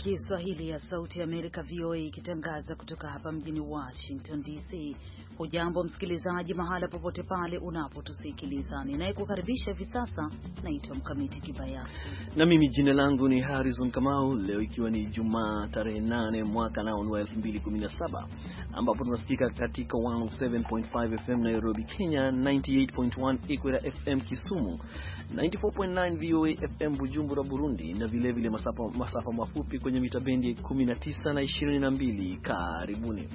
Kiswahili ya Sauti ya Amerika VOA ikitangaza kutoka hapa mjini Washington DC. Hujambo msikilizaji mahala popote pale unapotusikiliza. Ninayekukaribisha hivi sasa naitwa Mkamiti Kibayasi. Na mimi jina langu ni Harrison Kamau. Leo ikiwa ni Ijumaa tarehe 8 mwaka nao wa 2017 ambapo tunasikika katika 107.5 FM Nairobi, Kenya, 98.1 Equator FM Kisumu, 94.9 VOA FM Bujumbura, Burundi, na vile vile masafa mafupi kwenye mita bendi 19 na 22. Karibuni.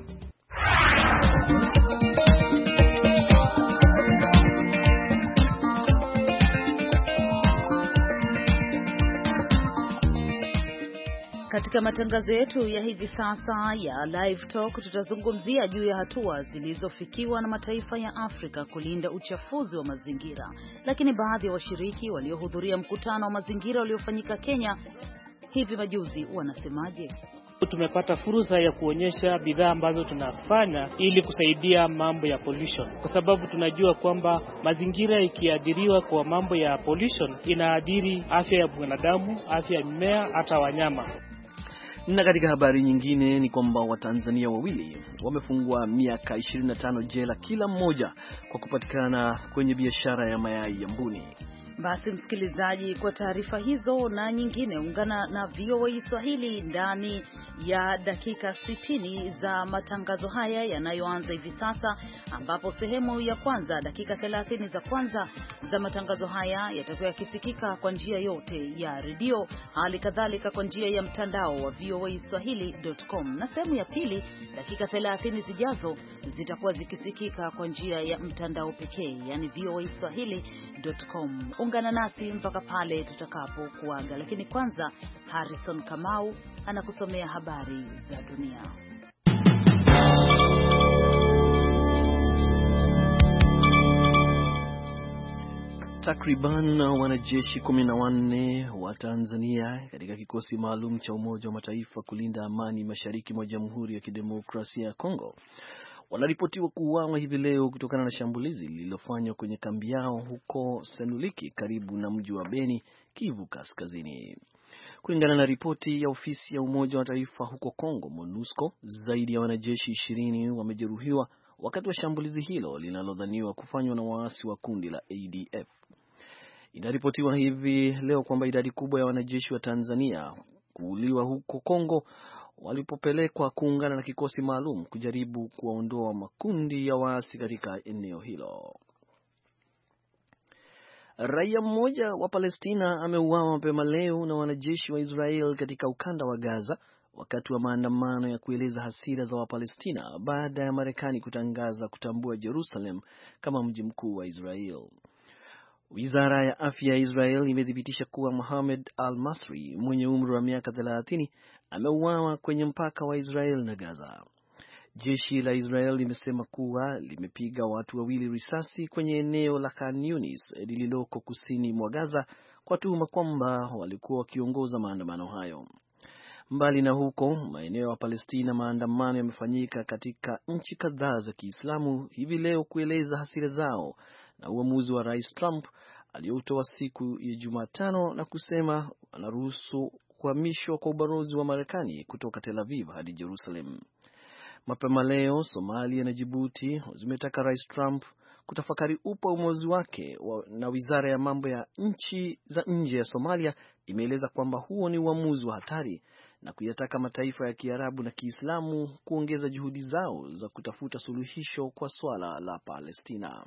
Katika matangazo yetu ya hivi sasa ya Live Talk tutazungumzia juu ya hatua zilizofikiwa na mataifa ya Afrika kulinda uchafuzi wa mazingira. Lakini baadhi ya washiriki waliohudhuria mkutano wa mazingira uliofanyika Kenya hivi majuzi wanasemaje? Tumepata fursa ya kuonyesha bidhaa ambazo tunafanya ili kusaidia mambo ya pollution, kwa sababu tunajua kwamba mazingira ikiadhiriwa kwa mambo ya pollution inaadhiri afya ya binadamu, afya ya mimea, hata wanyama. Na katika habari nyingine ni kwamba Watanzania wawili wamefungwa miaka 25 jela kila mmoja kwa kupatikana kwenye biashara ya mayai ya mbuni. Basi msikilizaji, kwa taarifa hizo na nyingine ungana na VOA Swahili ndani ya dakika 60 za matangazo haya yanayoanza hivi sasa, ambapo sehemu ya kwanza, dakika 30 za kwanza za matangazo haya yatakuwa yakisikika kwa njia yote ya redio, hali kadhalika kwa njia ya mtandao wa voaswahili.com, na sehemu ya pili, dakika 30 zijazo, zitakuwa zikisikika kwa njia ya mtandao pekee, yani voaswahili.com. Ungana nasi mpaka pale tutakapo kuaga, lakini kwanza Harrison Kamau anakusomea habari za dunia. Takriban wanajeshi 14 wa Tanzania katika kikosi maalum cha Umoja wa Mataifa kulinda amani mashariki mwa Jamhuri ya Kidemokrasia ya Kongo wanaripotiwa kuuawa hivi leo kutokana na shambulizi lililofanywa kwenye kambi yao huko Senuliki karibu na mji wa Beni, Kivu Kaskazini. Kulingana na ripoti ya ofisi ya Umoja wa Mataifa huko Kongo, MONUSCO, zaidi ya wanajeshi 20 wamejeruhiwa wakati wa shambulizi hilo linalodhaniwa kufanywa na waasi wa kundi la ADF. Inaripotiwa hivi leo kwamba idadi kubwa ya wanajeshi wa Tanzania kuuliwa huko Kongo walipopelekwa kuungana na kikosi maalum kujaribu kuwaondoa makundi ya waasi katika eneo hilo. Raia mmoja wa Palestina ameuawa mapema leo na wanajeshi wa Israel katika ukanda wa Gaza wakati wa maandamano ya kueleza hasira za Wapalestina baada ya Marekani kutangaza kutambua Jerusalem kama mji mkuu wa Israel. Wizara ya afya ya Israel imethibitisha kuwa Mohamed al-Masri mwenye umri wa miaka 30 ameuawa kwenye mpaka wa Israel na Gaza. Jeshi la Israel limesema kuwa limepiga watu wawili risasi kwenye eneo la Khan Yunis lililoko kusini mwa Gaza kwa tuhuma kwamba walikuwa wakiongoza maandamano hayo. Mbali na huko, maeneo ya Palestina, maandamano yamefanyika katika nchi kadhaa za Kiislamu hivi leo kueleza hasira zao na uamuzi wa Rais Trump aliotoa siku ya Jumatano na kusema anaruhusu kuhamishwa kwa ubalozi wa Marekani kutoka Tel Aviv hadi Jerusalem. Mapema leo, Somalia na Djibouti zimetaka Rais Trump kutafakari upya uamuzi wake, na Wizara ya Mambo ya Nchi za Nje ya Somalia imeeleza kwamba huo ni uamuzi wa hatari na kuyataka mataifa ya Kiarabu na Kiislamu kuongeza juhudi zao za kutafuta suluhisho kwa swala la Palestina.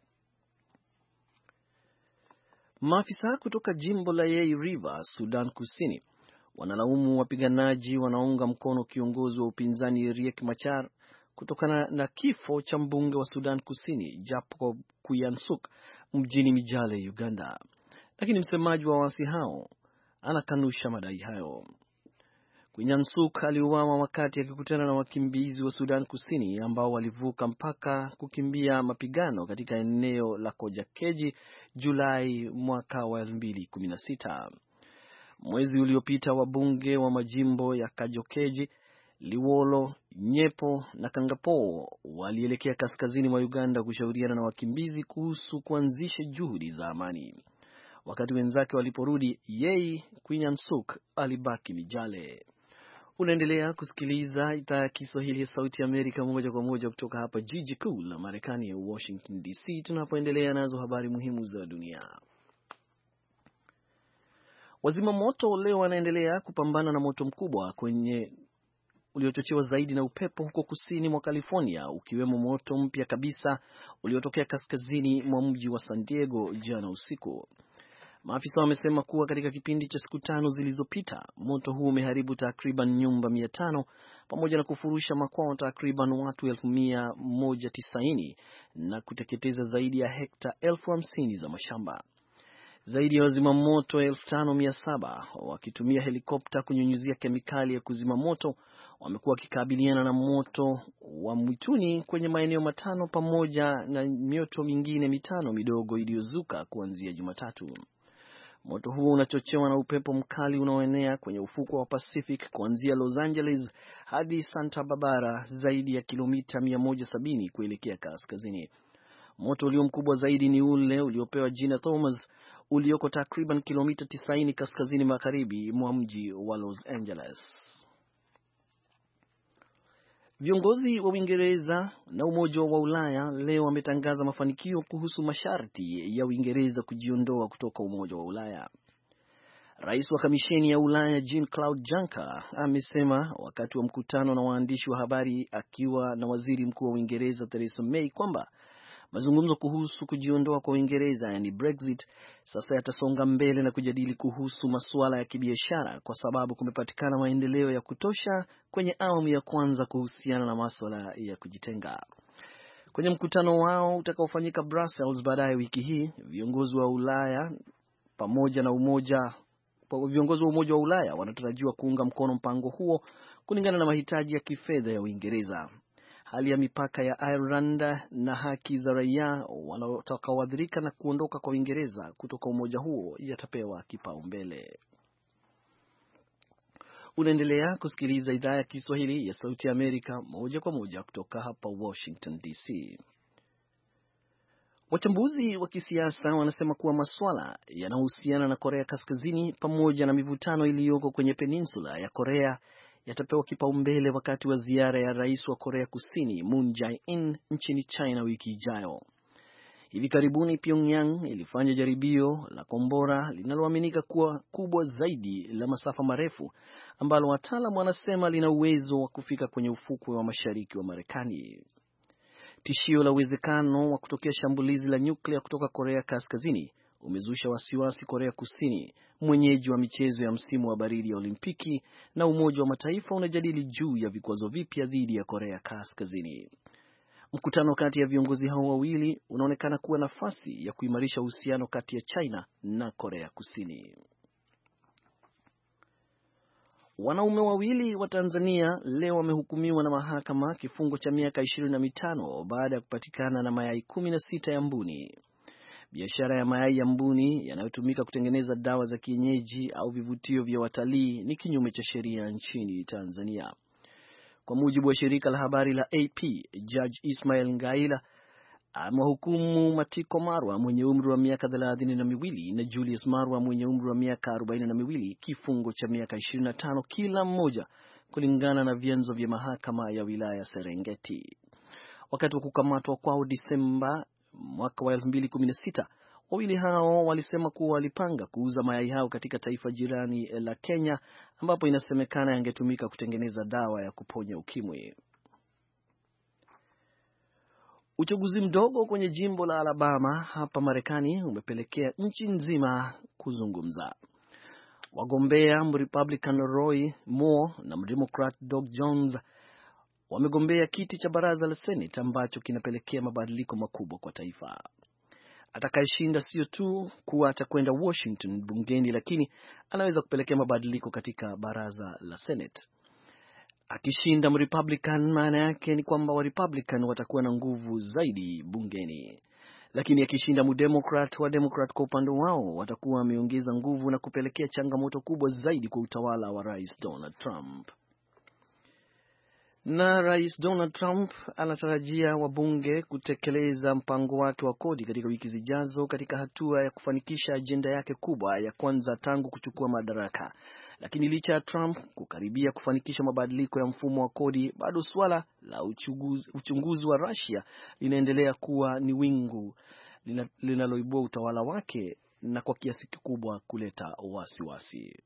Maafisa kutoka jimbo la Yei River, Sudan Kusini, wanalaumu wapiganaji wanaunga mkono kiongozi wa upinzani Riek Machar kutokana na kifo cha mbunge wa Sudan Kusini Jacob Kuyansuk mjini Mijale, Uganda. Lakini msemaji wa waasi hao anakanusha madai hayo. Kuyansuk aliuawa wakati akikutana na wakimbizi wa Sudan Kusini ambao walivuka mpaka kukimbia mapigano katika eneo la Kojakeji Julai mwaka wa 2016. Mwezi uliopita wabunge wa majimbo ya Kajokeji, Liwolo, Nyepo na Kangapo walielekea kaskazini mwa Uganda kushauriana na wakimbizi kuhusu kuanzisha juhudi za amani. Wakati wenzake waliporudi, Yei Kuyansuk alibaki Mijale. Unaendelea kusikiliza idhaa ya Kiswahili ya Sauti ya Amerika moja kwa moja kutoka hapa jiji kuu la Marekani ya Washington DC, tunapoendelea nazo habari muhimu za dunia. Wazima moto leo wanaendelea kupambana na moto mkubwa uliochochewa zaidi na upepo huko kusini mwa California, ukiwemo moto mpya kabisa uliotokea kaskazini mwa mji wa San Diego jana usiku. Maafisa wamesema kuwa katika kipindi cha siku 5 zilizopita, moto huu umeharibu takriban nyumba 500 pamoja na kufurusha makwao takriban watu 1190 na kuteketeza zaidi ya hekta 50,000 za mashamba. Zaidi ya wazima moto 5700 wakitumia helikopta kunyunyizia kemikali ya kuzima moto wamekuwa wakikabiliana na moto wa mwituni kwenye maeneo 5 pamoja na mioto mingine 5 midogo iliyozuka kuanzia Jumatatu. Moto huo unachochewa na upepo mkali unaoenea kwenye ufukwe wa Pacific kuanzia Los Angeles hadi Santa Barbara, zaidi ya kilomita 170 kuelekea kaskazini. Moto ulio mkubwa zaidi ni ule uliopewa jina Thomas, ulioko takriban kilomita 90 kaskazini magharibi mwa mji wa Los Angeles. Viongozi wa Uingereza na Umoja wa Ulaya leo wametangaza mafanikio kuhusu masharti ya Uingereza kujiondoa kutoka Umoja wa Ulaya. Rais wa Kamisheni ya Ulaya Jean-Claude Juncker amesema wakati wa mkutano na waandishi wa habari akiwa na Waziri Mkuu wa Uingereza Theresa May kwamba mazungumzo kuhusu kujiondoa kwa Uingereza, yani Brexit, sasa yatasonga mbele na kujadili kuhusu masuala ya kibiashara kwa sababu kumepatikana maendeleo ya kutosha kwenye awamu ya kwanza kuhusiana na masuala ya kujitenga. Kwenye mkutano wao utakaofanyika Brussels baadaye wiki hii, viongozi wa Ulaya pamoja na viongozi wa Umoja wa Ulaya wanatarajiwa kuunga mkono mpango huo kulingana na mahitaji ya kifedha ya Uingereza. Hali ya mipaka ya Ireland na haki za raia wanaotakaoathirika na kuondoka kwa Uingereza kutoka umoja huo yatapewa kipaumbele. Unaendelea kusikiliza idhaa ya Kiswahili ya Sauti ya Amerika moja kwa moja kutoka hapa Washington DC. Wachambuzi wa kisiasa wanasema kuwa masuala yanayohusiana na Korea Kaskazini pamoja na mivutano iliyoko kwenye peninsula ya Korea yatapewa kipaumbele wakati wa ziara ya Rais wa Korea Kusini Moon Jae-in nchini China wiki ijayo. Hivi karibuni Pyongyang ilifanya jaribio la kombora linaloaminika kuwa kubwa zaidi la masafa marefu ambalo wataalamu wanasema lina uwezo wa kufika kwenye ufukwe wa mashariki wa Marekani. Tishio la uwezekano wa kutokea shambulizi la nyuklia kutoka Korea Kaskazini umezusha wasiwasi Korea Kusini, mwenyeji wa michezo ya msimu wa baridi ya Olimpiki, na Umoja wa Mataifa unajadili juu ya vikwazo vipya dhidi ya Korea Kaskazini. Mkutano kati ya viongozi hao wawili unaonekana kuwa nafasi ya kuimarisha uhusiano kati ya China na Korea Kusini. Wanaume wawili wa Tanzania leo wamehukumiwa na mahakama kifungo cha miaka 25 baada ya kupatikana na mayai 16 ya mbuni. Biashara ya mayai ya mbuni yanayotumika kutengeneza dawa za kienyeji au vivutio vya watalii ni kinyume cha sheria nchini Tanzania. Kwa mujibu wa shirika la habari la AP, Judge Ismail Ngaila amehukumu Matiko Marwa mwenye umri wa miaka 32 na Julius Marwa mwenye umri wa miaka 42 kifungo cha miaka 25 kila mmoja, kulingana na vyanzo vya mahakama ya wilaya Serengeti. Wakati wa kukamatwa kwao Disemba mwaka wa 2016, wawili hao walisema kuwa walipanga kuuza mayai hao katika taifa jirani la Kenya, ambapo inasemekana yangetumika kutengeneza dawa ya kuponya ukimwi. Uchaguzi mdogo kwenye jimbo la Alabama hapa Marekani umepelekea nchi nzima kuzungumza. Wagombea Republican Roy Moore na Democrat Doug Jones wamegombea kiti cha baraza la Senate ambacho kinapelekea mabadiliko makubwa kwa taifa. Atakayeshinda sio tu kuwa atakwenda Washington bungeni, lakini anaweza kupelekea mabadiliko katika baraza la Senate. Akishinda Republican, maana yake ni kwamba wa Republican watakuwa na nguvu zaidi bungeni. Lakini akishinda Democrat, wa Democrat kwa upande wao watakuwa wameongeza nguvu na kupelekea changamoto kubwa zaidi kwa utawala wa Rais Donald Trump. Na Rais Donald Trump anatarajia wabunge kutekeleza mpango wake wa kodi katika wiki zijazo katika hatua ya kufanikisha ajenda yake kubwa ya kwanza tangu kuchukua madaraka, Lakini licha ya Trump kukaribia kufanikisha mabadiliko ya mfumo wa kodi, bado suala la uchunguzi wa Russia linaendelea kuwa ni wingu linaloibua utawala wake na kwa kiasi kikubwa kuleta wasiwasi.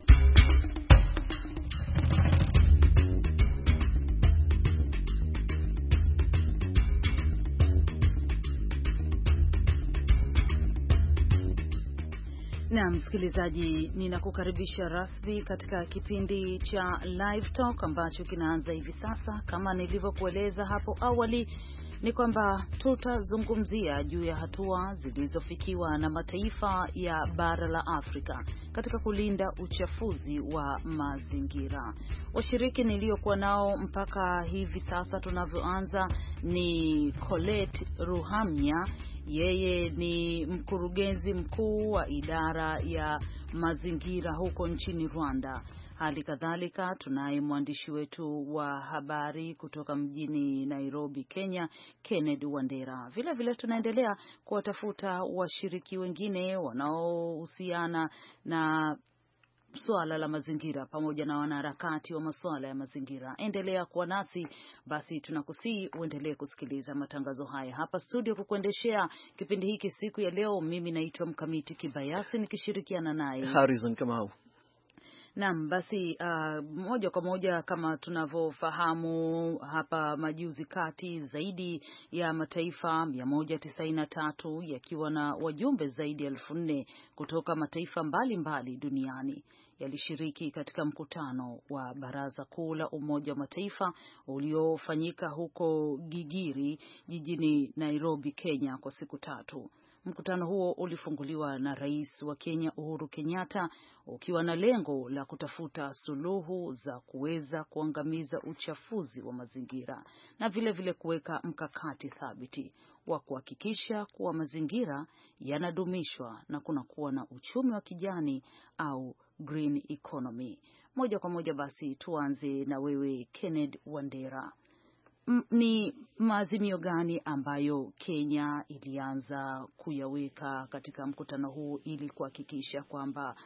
Na msikilizaji, ninakukaribisha rasmi katika kipindi cha Live Talk ambacho kinaanza hivi sasa. Kama nilivyokueleza hapo awali, ni kwamba tutazungumzia juu ya hatua zilizofikiwa na mataifa ya bara la Afrika katika kulinda uchafuzi wa mazingira. Washiriki niliokuwa nao mpaka hivi sasa tunavyoanza ni Colette Ruhamya. Yeye ni mkurugenzi mkuu wa idara ya mazingira huko nchini Rwanda. Hali kadhalika tunaye mwandishi wetu wa habari kutoka mjini Nairobi, Kenya, Kennedy Wandera. Vile vile tunaendelea kuwatafuta washiriki wengine wanaohusiana na swala la mazingira pamoja na wanaharakati wa masuala ya mazingira. Endelea kuwa nasi, basi tunakusii uendelee kusikiliza matangazo haya. Hapa studio kukuendeshea kipindi hiki siku ya leo, mimi naitwa Mkamiti Kibayasi nikishirikiana naye Harrison Kamau. Naam, basi moja kwa moja kama tunavyofahamu, hapa majuzi kati zaidi ya mataifa 193 yakiwa na wajumbe zaidi ya 4,000 kutoka mataifa mbalimbali duniani yalishiriki katika mkutano wa Baraza Kuu la Umoja wa Mataifa uliofanyika huko Gigiri jijini Nairobi, Kenya kwa siku 3. Mkutano huo ulifunguliwa na Rais wa Kenya Uhuru Kenyatta ukiwa na lengo la kutafuta suluhu za kuweza kuangamiza uchafuzi wa mazingira na vile vile kuweka mkakati thabiti wa kuhakikisha kuwa mazingira yanadumishwa na kunakuwa na uchumi wa kijani au green economy. Moja kwa moja basi tuanze na wewe Kennedy Wandera. Ni maazimio gani ambayo Kenya ilianza kuyaweka katika mkutano huu ili kuhakikisha kwamba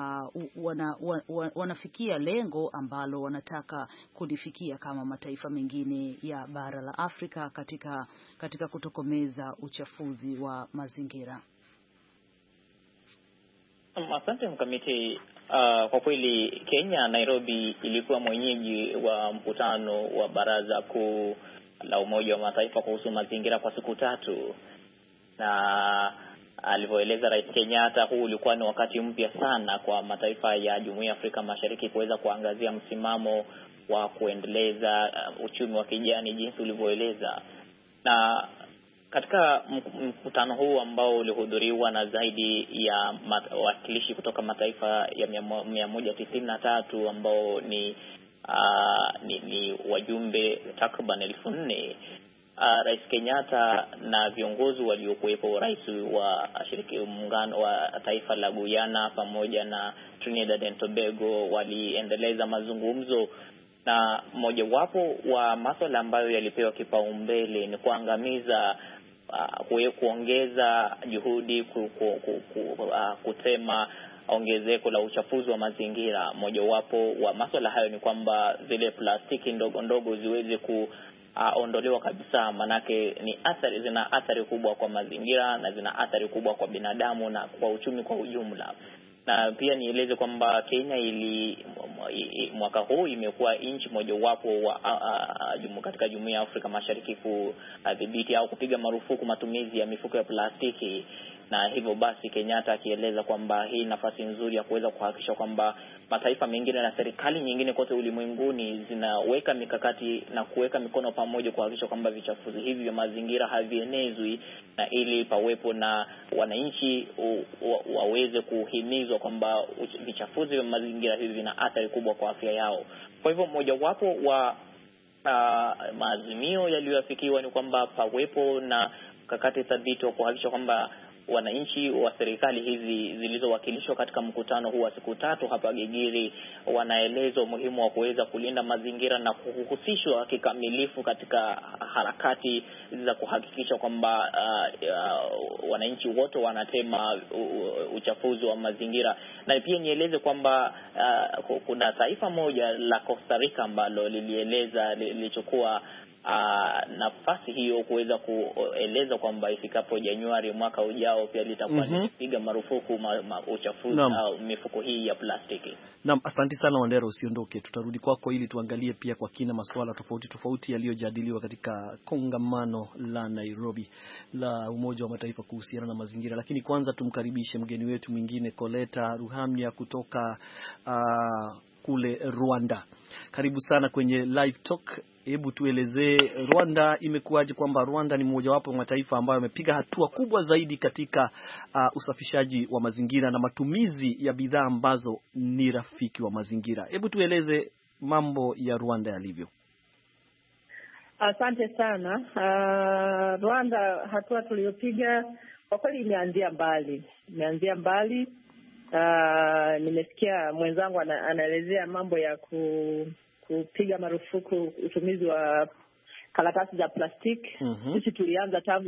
wanafikia lengo ambalo wanataka kulifikia kama mataifa mengine ya bara la Afrika katika kutokomeza uchafuzi wa mazingira? Asante Mkamiti. Kwa kweli Kenya, Nairobi ilikuwa mwenyeji wa mkutano wa Baraza Kuu la Umoja wa Mataifa kuhusu mazingira kwa siku 3. Na alivyoeleza Rais Kenyatta, huu ulikuwa ni wakati mpya sana kwa mataifa ya Jumuiya ya Afrika Mashariki kuweza kuangazia msimamo wa kuendeleza uchumi wa kijani jinsi ulivyoeleza. Na katika mkutano huu ambao ulihudhuriwa na zaidi ya wawakilishi kutoka mataifa ya 193 ambao ni wajumbe takriban 4,000, Rais Kenyatta na viongozi waliokuwepo, rais wa muungano wa taifa la Guyana pamoja na Trinidad and Tobago, waliendeleza mazungumzo, na mojawapo wa masuala ambayo yalipewa kipaumbele ni kuangamiza kuongeza juhudi kutema ongezeko la uchafuzi wa mazingira. Mojawapo wa masuala hayo ni kwamba zile plastiki ndogo ndogo ziweze kuondolewa kabisa, manake zina athari kubwa kwa mazingira na zina athari kubwa kwa binadamu na kwa uchumi kwa ujumla. Na pia nieleze kwamba Kenya mwaka huu imekuwa nchi mojawapo katika Jumuiya ya Afrika Mashariki kudhibiti au kupiga marufuku matumizi ya mifuko ya plastiki. Na hivyo basi Kenyatta akieleza kwamba hii nafasi nzuri ya kuweza kuhakikisha kwamba mataifa mengine na serikali nyingine kote ulimwenguni zinaweka mikakati na kuweka mikono pamoja kuhakikisha kwamba vichafuzi hivi vya mazingira havienezwi, na ili pawepo na wananchi waweze kuhimizwa kwamba vichafuzi vya mazingira hivi vina athari kubwa kwa afya yao. Kwa hivyo mojawapo wa maazimio yaliyoafikiwa ni kwamba pawepo na mkakati thabiti wa kuhakikisha kwamba wananchi wa serikali hizi zilizowakilishwa katika mkutano huu wa siku 3 hapa Gigiri wanaeleza umuhimu wa kuweza kulinda mazingira na kuhusishwa kikamilifu katika harakati za kuhakikisha kwamba wananchi wote wanatema uchafuzi wa mazingira. Na pia nieleze kwamba kuna taifa moja la Costa Rica ambalo lilichukua nafasi hiyo kuweza kueleza kwamba ifikapo Januari mwaka ujao pia litakuwa likipiga marufuku uchafuzi au mifuko hii ya plastiki. Naam, asante sana Wandera, usiondoke. Tutarudi kwako ili tuangalie pia kwa kina masuala tofauti yaliyojadiliwa katika kongamano la Nairobi la Umoja wa Mataifa kuhusiana na mazingira. Lakini kwanza tumkaribishe mgeni wetu mwingine, Koleta Ruhamya kutoka kule Rwanda. Karibu sana kwenye Live Talk. Hebu tuelezee, Rwanda imekuwaje kwamba Rwanda ni mmojawapo wa mataifa ambayo yamepiga hatua kubwa zaidi katika usafishaji wa mazingira na matumizi ya bidhaa ambazo ni rafiki wa mazingira. Hebu tueleze mambo ya Rwanda yalivyo. Asante sana. Rwanda, hatua tuliyopiga kwa kweli imeanzia mbali. Nimesikia mwenzangu anaelezea mambo ya kupiga marufuku utumizi wa karatasi za plastiki. Sisi tulianza tangu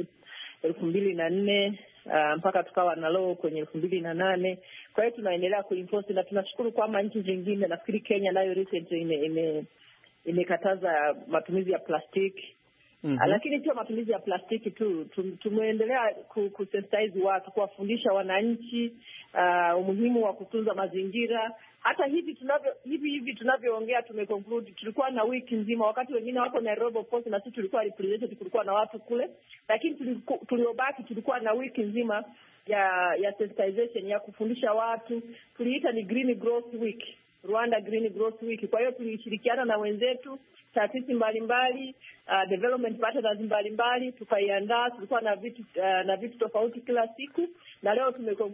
2004 mpaka tukawa na law kwenye 2008. Kwa hiyo tunaendelea kuenforce na tunashukuru kwamba nchi zingine, nafikiri Kenya nayo recently imekataza matumizi ya plastiki. Lakini sio matumizi ya plastiki tu, tumeendelea kusensitize watu, kuwafundisha wananchi umuhimu wa kutunza mazingira. Hata hivi tunavyoongea tumeconclude, tulikuwa na wiki nzima, wakati wengine wako Nairobi Post na sisi tulikuwa represented, kulikuwa na watu kule, lakini tuliobaki tulikuwa na wiki nzima ya sensitization, ya kufundisha watu. Tuliita ni Green Growth Week, Rwanda Green Growth Week. Kwa hiyo tulishirikiana na wenzetu, taasisi mbalimbali, development partners mbalimbali, tukaiandaa. Tulikuwa na vitu tofauti kila siku, na leo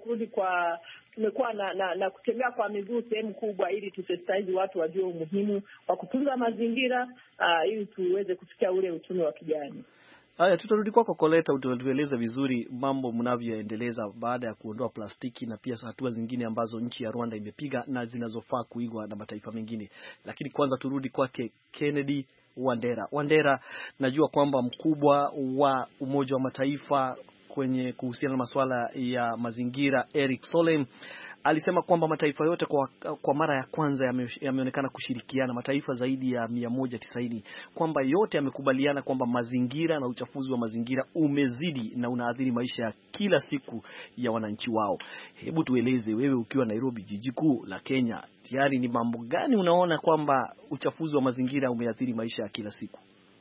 tumekuwa na kutembea kwa miguu sehemu kubwa, ili tusensitize watu wajue umuhimu wa kutunza mazingira, ili tuweze kufikia ule uchumi wa kijani. Haya, tutarudi kwako Koleta, utueleze vizuri mambo mnavyoendeleza baada ya kuondoa plastiki na pia hatua zingine ambazo nchi ya Rwanda imepiga na zinazofaa kuigwa na mataifa mengine. Lakini kwanza turudi kwake Kennedy Wandera. Wandera, najua kwamba mkubwa wa Umoja wa Mataifa kwenye kuhusiana na masuala ya mazingira, Eric Solheim, alisema kwamba mataifa yote kwa mara ya kwanza yameonekana kushirikiana, mataifa zaidi ya 190, kwamba yote yamekubaliana kwamba mazingira na uchafuzi wa mazingira umezidi na unaathiri maisha ya kila siku ya wananchi wao. Hebu tueleze wewe, ukiwa Nairobi, jiji kuu la Kenya, tayari ni mambo gani unaona kwamba uchafuzi wa mazingira umeathiri maisha ya kila siku?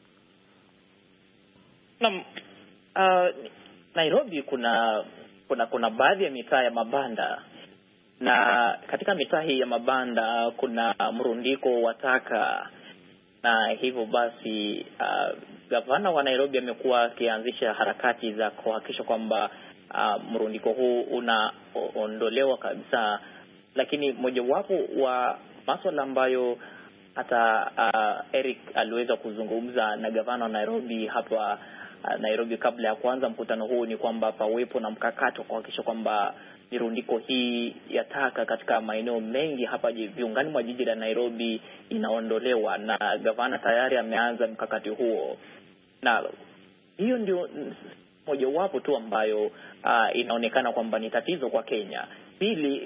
Nairobi kuna baadhi ya mitaa ya mabanda, na katika mitaa hii ya mabanda kuna mrundiko wa taka, na hivyo basi gavana wa Nairobi amekuwa akianzisha harakati za kuhakikisha kwamba mrundiko huu unaondolewa kabisa. Lakini mojawapo wa masuala ambayo hata Eric aliweza kuzungumza na gavana wa Nairobi hapa Nairobi kabla ya kuanza mkutano huu ni kwamba pawepo na mkakati kuhakikisha kwamba mirundiko hii ya taka katika maeneo mengi hapa viungani mwa jiji la Nairobi inaondolewa, na gavana tayari ameanza mkakati huo. Na hiyo ndio mojawapo tu ambayo inaonekana kwamba ni tatizo kwa Kenya. Pili,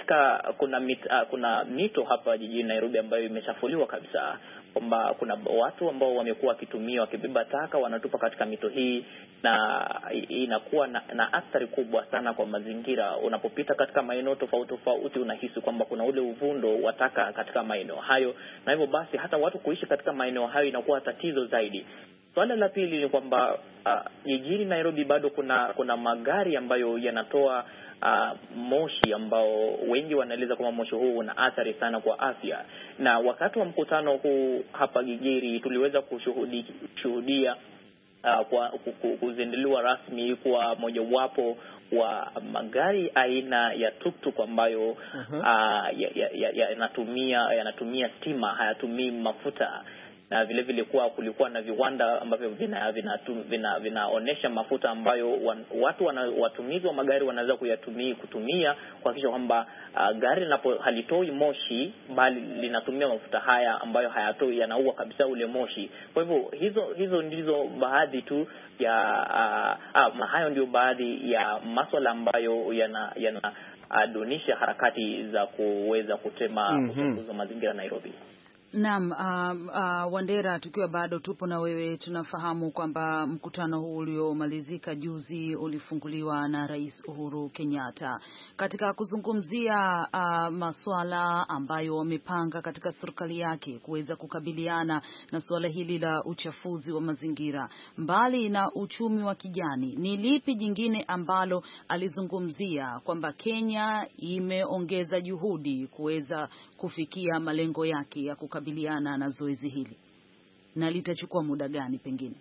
kuna mito hapa jijini Nairobi ambayo imechafuliwa kabisa, kwamba kuna watu ambao wamekuwa wakibeba taka wanatupa katika mito hii, na inakuwa na athari kubwa sana kwa mazingira. Unapopita katika maeneo tofauti unahisi kwamba kuna ule uvundo wa taka katika maeneo hayo, na hivyo basi hata watu kuishi katika maeneo hayo inakuwa tatizo zaidi. Swala la pili ni kwamba jijini Nairobi bado kuna magari ambayo yanatoa moshi ambao wengi wanaeleza kwamba moshi huu una athari sana kwa afya. Na wakati wa mkutano huu hapa Gigiri tuliweza kushuhudia kuzinduliwa rasmi kwa mojawapo wa magari aina ya tuktuk ambayo yanatumia stima, hayatumii mafuta. na vile vile kulikuwa na viwanda ambavyo vinaonesha mafuta ambayo watumizi wa magari wanaweza kutumia kuhakikisha kwamba gari halitoi moshi bali linatumia mafuta haya ambayo hayatoi, yanaua kabisa ule moshi. Kwa hivyo hizo ndizo baadhi tu ya hayo ndio baadhi ya masuala ambayo yanadunisha harakati za kuweza kutema uchafuzi wa mazingira Nairobi. Naam, Wandera, tukiwa bado tupo na wewe, tunafahamu kwamba mkutano huu uliomalizika juzi ulifunguliwa na Rais Uhuru Kenyatta katika kuzungumzia masuala ambayo wamepanga katika serikali yake kuweza kukabiliana na suala hili la uchafuzi wa mazingira. Mbali na uchumi wa kijani, ni lipi jingine ambalo alizungumzia kwamba Kenya imeongeza juhudi kuweza kufikia malengo yake ya kukabiliana na zoezi hili, na litachukua muda gani pengine?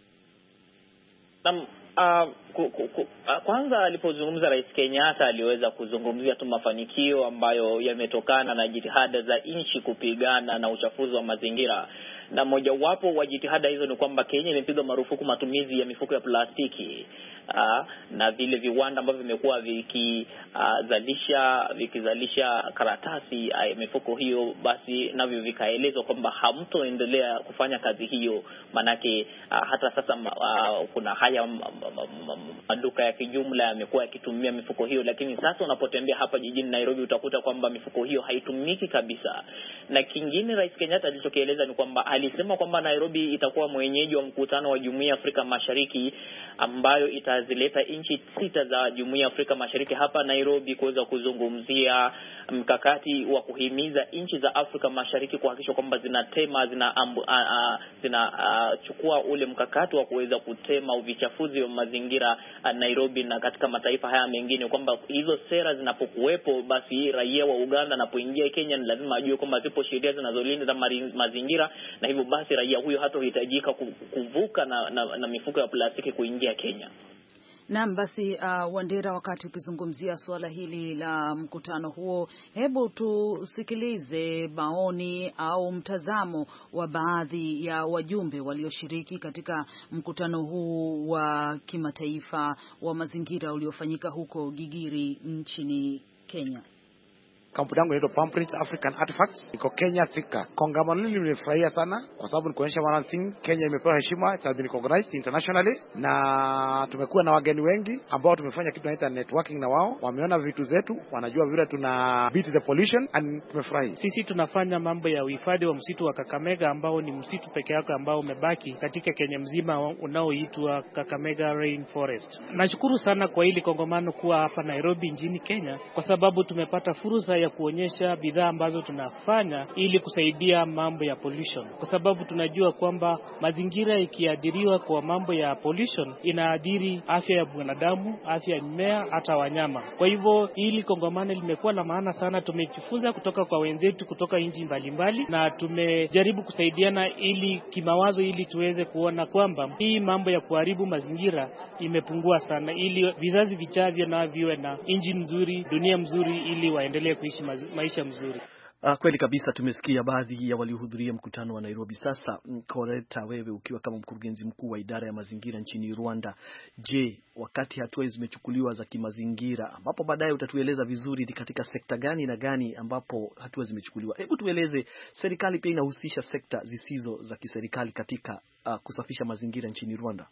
Kwanza alipozungumza Rais Kenyatta aliweza kuzungumzia tu mafanikio ambayo yametokana na jitihada za nchi kupigana na uchafuzi wa mazingira, na mojawapo wa jitihada hizo ni kwamba Kenya imepiga marufuku matumizi ya mifuko ya plastiki na vile viwanda ambavyo vimekuwa vikizalisha karatasi mifuko hiyo, basi navyo vikaelezwa kwamba hamtoendelea kufanya kazi hiyo, manake hata sasa kuna haya maduka ya kijumla yamekuwa yakitumia mifuko hiyo, lakini sasa unapotembea hapa jijini Nairobi utakuta kwamba mifuko hiyo haitumiki kabisa. Na kingine Rais Kenyatta alichokieleza ni kwamba alisema kwamba Nairobi itakuwa mwenyeji wa mkutano wa Jumuiya ya Afrika Mashariki ambayo itazileta nchi 6 za Jumuiya ya Afrika Mashariki hapa Nairobi kuweza kuzungumzia mkakati wa kuhimiza nchi za Afrika Mashariki kuhakikisha kwamba zinachukua ule mkakati wa kuweza kutema uvichafuzi wa mazingira Nairobi na katika mataifa haya mengine, kwamba hizo sera zinapokuwepo basi raia wa Uganda anapoingia Kenya ni lazima ajue kwamba zipo sheria zinazolinda mazingira, na hivyo basi raia huyo hatohitajika kuvuka na mifuko ya plastiki kuingia Kenya. Naam, basi Wandera, wakati ukizungumzia suala hili la mkutano huo, hebu tusikilize maoni au mtazamo wa baadhi ya wajumbe walioshiriki katika mkutano huu wa kimataifa wa mazingira uliofanyika huko Gigiri nchini Kenya. Kampuni yangu inaitwa Palmprint African Artifacts, iko Kenya Thika. Kongamano hili nimefurahia sana kwa sababu ni kuonyesha one thing, Kenya imepewa heshima, it has been recognized internationally, na tumekuwa na wageni wengi ambao tumefanya kitu inaitwa networking na wao. Wameona vitu zetu, wanajua vile tuna beat the pollution, and tumefurahi. Sisi tunafanya mambo ya uhifadhi wa msitu wa Kakamega ambao ni msitu peke yake ambao umebaki katika Kenya mzima unaoitwa Kakamega Rainforest. Nashukuru sana kwa hili kongamano kuwa hapa Nairobi nchini Kenya, kwa sababu tumepata fursa ya kuonyesha bidhaa ambazo tunafanya ili kusaidia mambo ya pollution, kwa sababu tunajua kwamba mazingira ikiadhiriwa kwa mambo ya pollution inaadhiri afya ya binadamu, afya ya mimea, hata wanyama. Kwa hivyo hili kongamano limekuwa la maana sana. Tumejifunza kutoka kwa wenzetu kutoka nchi mbalimbali, na tumejaribu kusaidiana ili kimawazo, ili tuweze kuona kwamba hii mambo ya kuharibu mazingira imepungua sana, ili vizazi vichavyo na viwe na nchi nzuri, dunia mzuri, ili waendelee kuishi maisha mzuri. Kweli kabisa. Tumesikia baadhi ya waliohudhuria mkutano wa Nairobi. Sasa Koreta, wewe ukiwa kama mkurugenzi mkuu wa idara ya mazingira nchini Rwanda, je, wakati hatua zimechukuliwa za kimazingira, ambapo baadaye utatueleza vizuri ni katika sekta gani na gani ambapo hatua zimechukuliwa, hebu tueleze, serikali pia inahusisha sekta zisizo za kiserikali katika kusafisha mazingira nchini Rwanda?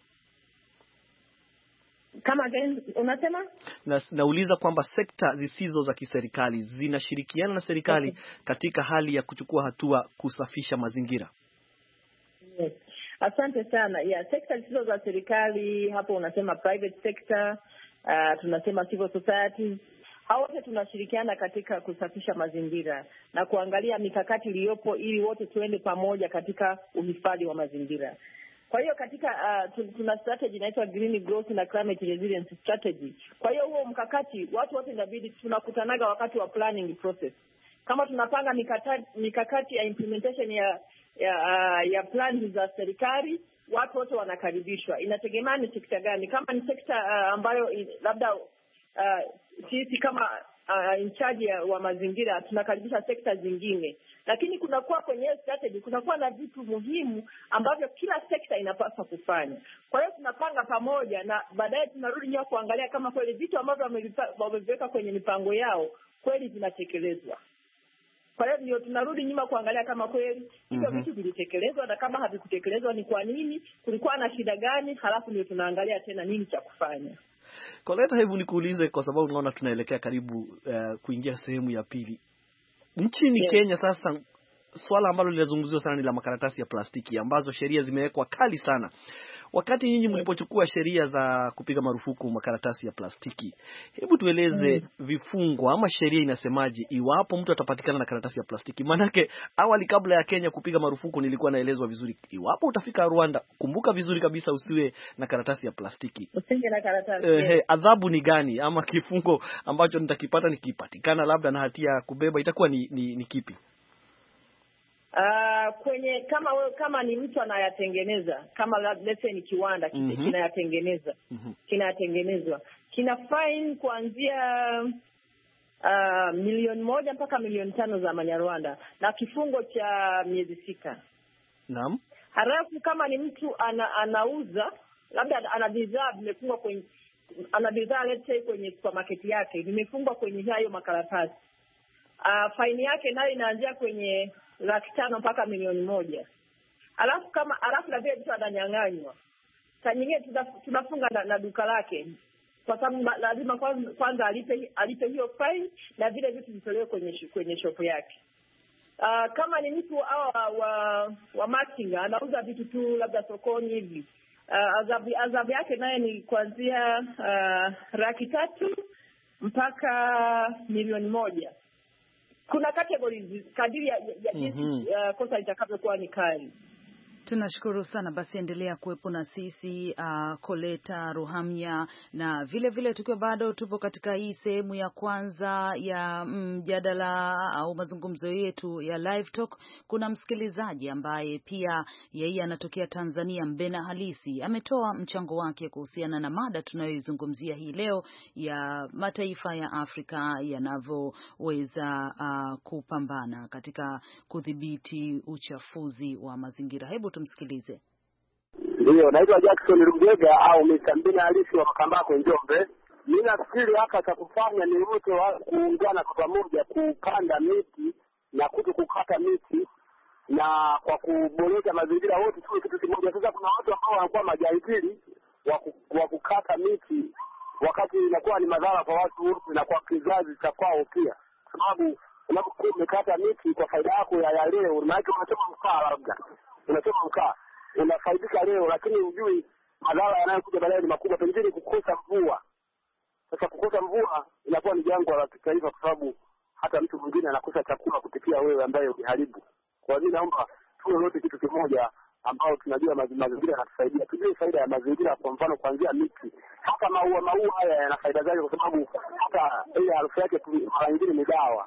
Kama unasema? Nauliza kwamba sekta zisizo za kiserikali zinashirikiana na serikali katika hali ya kuchukua hatua kusafisha mazingira. Yes. Asante sana. Sekta zisizo za serikali hapo unasema private sector, tunasema civil society. Hao wote tunashirikiana katika kusafisha mazingira na kuangalia mikakati iliyopo ili wote tuende pamoja katika uhifadhi wa mazingira. Kwa hiyo katika tuna strategy inaitwa Green Growth na Climate Resilience Strategy. Kwa hiyo huo mkakati watu wote inabidi tunakutanaga wakati wa planning process. Kama tunapanga mikakati ya implementation ya plans za serikali, watu wote wanakaribishwa. Inategemea ni sekta gani. Kama ni sekta ambayo labda sisi kama in charge wa mazingira, tunakaribisha sekta zingine, lakini kunakuwa kwenye strategy kunakuwa na vitu muhimu ambavyo kila sekta inapaswa kufanya. Kwa hiyo tunapanga pamoja na baadaye tunarudi nyuma kuangalia kama kweli vitu ambavyo wameviweka kwenye mipango yao kweli vinatekelezwa. Kwa hiyo ndio tunarudi nyuma kuangalia kama kweli hivyo vitu vilitekelezwa, na kama havikutekelezwa ni kwa nini, kulikuwa na shida gani, halafu ndio tunaangalia tena nini cha kufanya. Koleta, hebu nikuulize kwa sababu naona tunaelekea karibu kuingia sehemu ya pili. Nchini Kenya sasa swala ambalo linazungumziwa sana ni la makaratasi ya plastiki ambazo sheria zimewekwa kali sana. Wakati nyinyi mlipochukua sheria za kupiga marufuku makaratasi ya plastiki, hebu tueleze vifungo ama sheria inasemaje iwapo mtu atapatikana na karatasi ya plastiki? Manake awali kabla ya Kenya kupiga marufuku nilikuwa naelezwa vizuri, iwapo utafika Rwanda, kumbuka vizuri kabisa usiwe na karatasi ya plastiki. Usinge na karatasi. Adhabu ni gani ama kifungo ambacho nitakipata nikipatikana labda na hatia ya kubeba itakuwa ni kipi? Kwenye kama ni mtu anayatengeneza, kama let's say ni kiwanda kinayatengeneza, kinatengenezwa, kina fine kuanzia milioni 1 mpaka milioni 5 za Manyarwanda na kifungo cha miezi 6. Naam. Halafu kama ni mtu anauza labda ana bidhaa vimefungwa kwenye, ana bidhaa let's say kwenye supermarket yake vimefungwa kwenye hayo makaratasi, faini yake nayo inaanzia kwenye 500,000 mpaka milioni 1. Alafu na vile mtu ananyang'anywa, saa nyingine tunafunga na duka lake, kwa sababu lazima kwanza alipe hiyo fine na vile vitu vitolewe kwenye shop yake. Kama ni mtu wa machinga anauza vitu tu labda sokoni hivi, adhabu yake naye ni kuanzia 300,000 mpaka milioni 1. Kuna categories kadiri ya kosa itakavyokuwa ni kali. Tunashukuru sana. Basi endelea kuwepo na sisi Koleta Ruhamya, na vile tukiwa bado tupo katika hii sehemu ya kwanza ya mjadala au mazungumzo yetu ya live talk. Kuna msikilizaji ambaye pia yeye anatokea Tanzania, Mbena Halisi, ametoa mchango wake kuhusiana na mada tunayoizungumzia hii leo ya mataifa ya Afrika yanavyoweza kupambana katika kudhibiti uchafuzi wa mazingira. Hebu tumsikilize. Ndio, naitwa Jackson Rugega au Mr. Mbena Halisi wa Makambako, Njombe. Mimi nafikiri hapa cha kufanya ni wote kuungana kwa pamoja kupanda miti na kukata miti, na kwa kuboresha mazingira wote tuwe kitu kimoja. Sasa kuna watu ambao wanakuwa majahili wa kukata miti wakati inakuwa ni madhara kwa watu wote na kwa kizazi cha kwao pia, sababu unapokuwa umekata miti kwa faida yako ya leo, maana unachoma mkaa, labda unachoma mkaa unafaidika leo, lakini hujui madhara yanayokuja baadaye ni makubwa, pengine kukosa mvua. Sasa kukosa mvua inakuwa ni jangwa la kitaifa, kwa sababu hata mtu mwingine anakosa chakula kupitia wewe ambaye umeharibu. Kwa hiyo naomba tuwe wote kitu kimoja ambao tunajua mazingira yanatusaidia. Tujue faida ya mazingira, kwa mfano kuanzia miti. Hata maua haya yana faida zake, kwa sababu hata ile harufu yake mara nyingine ni dawa.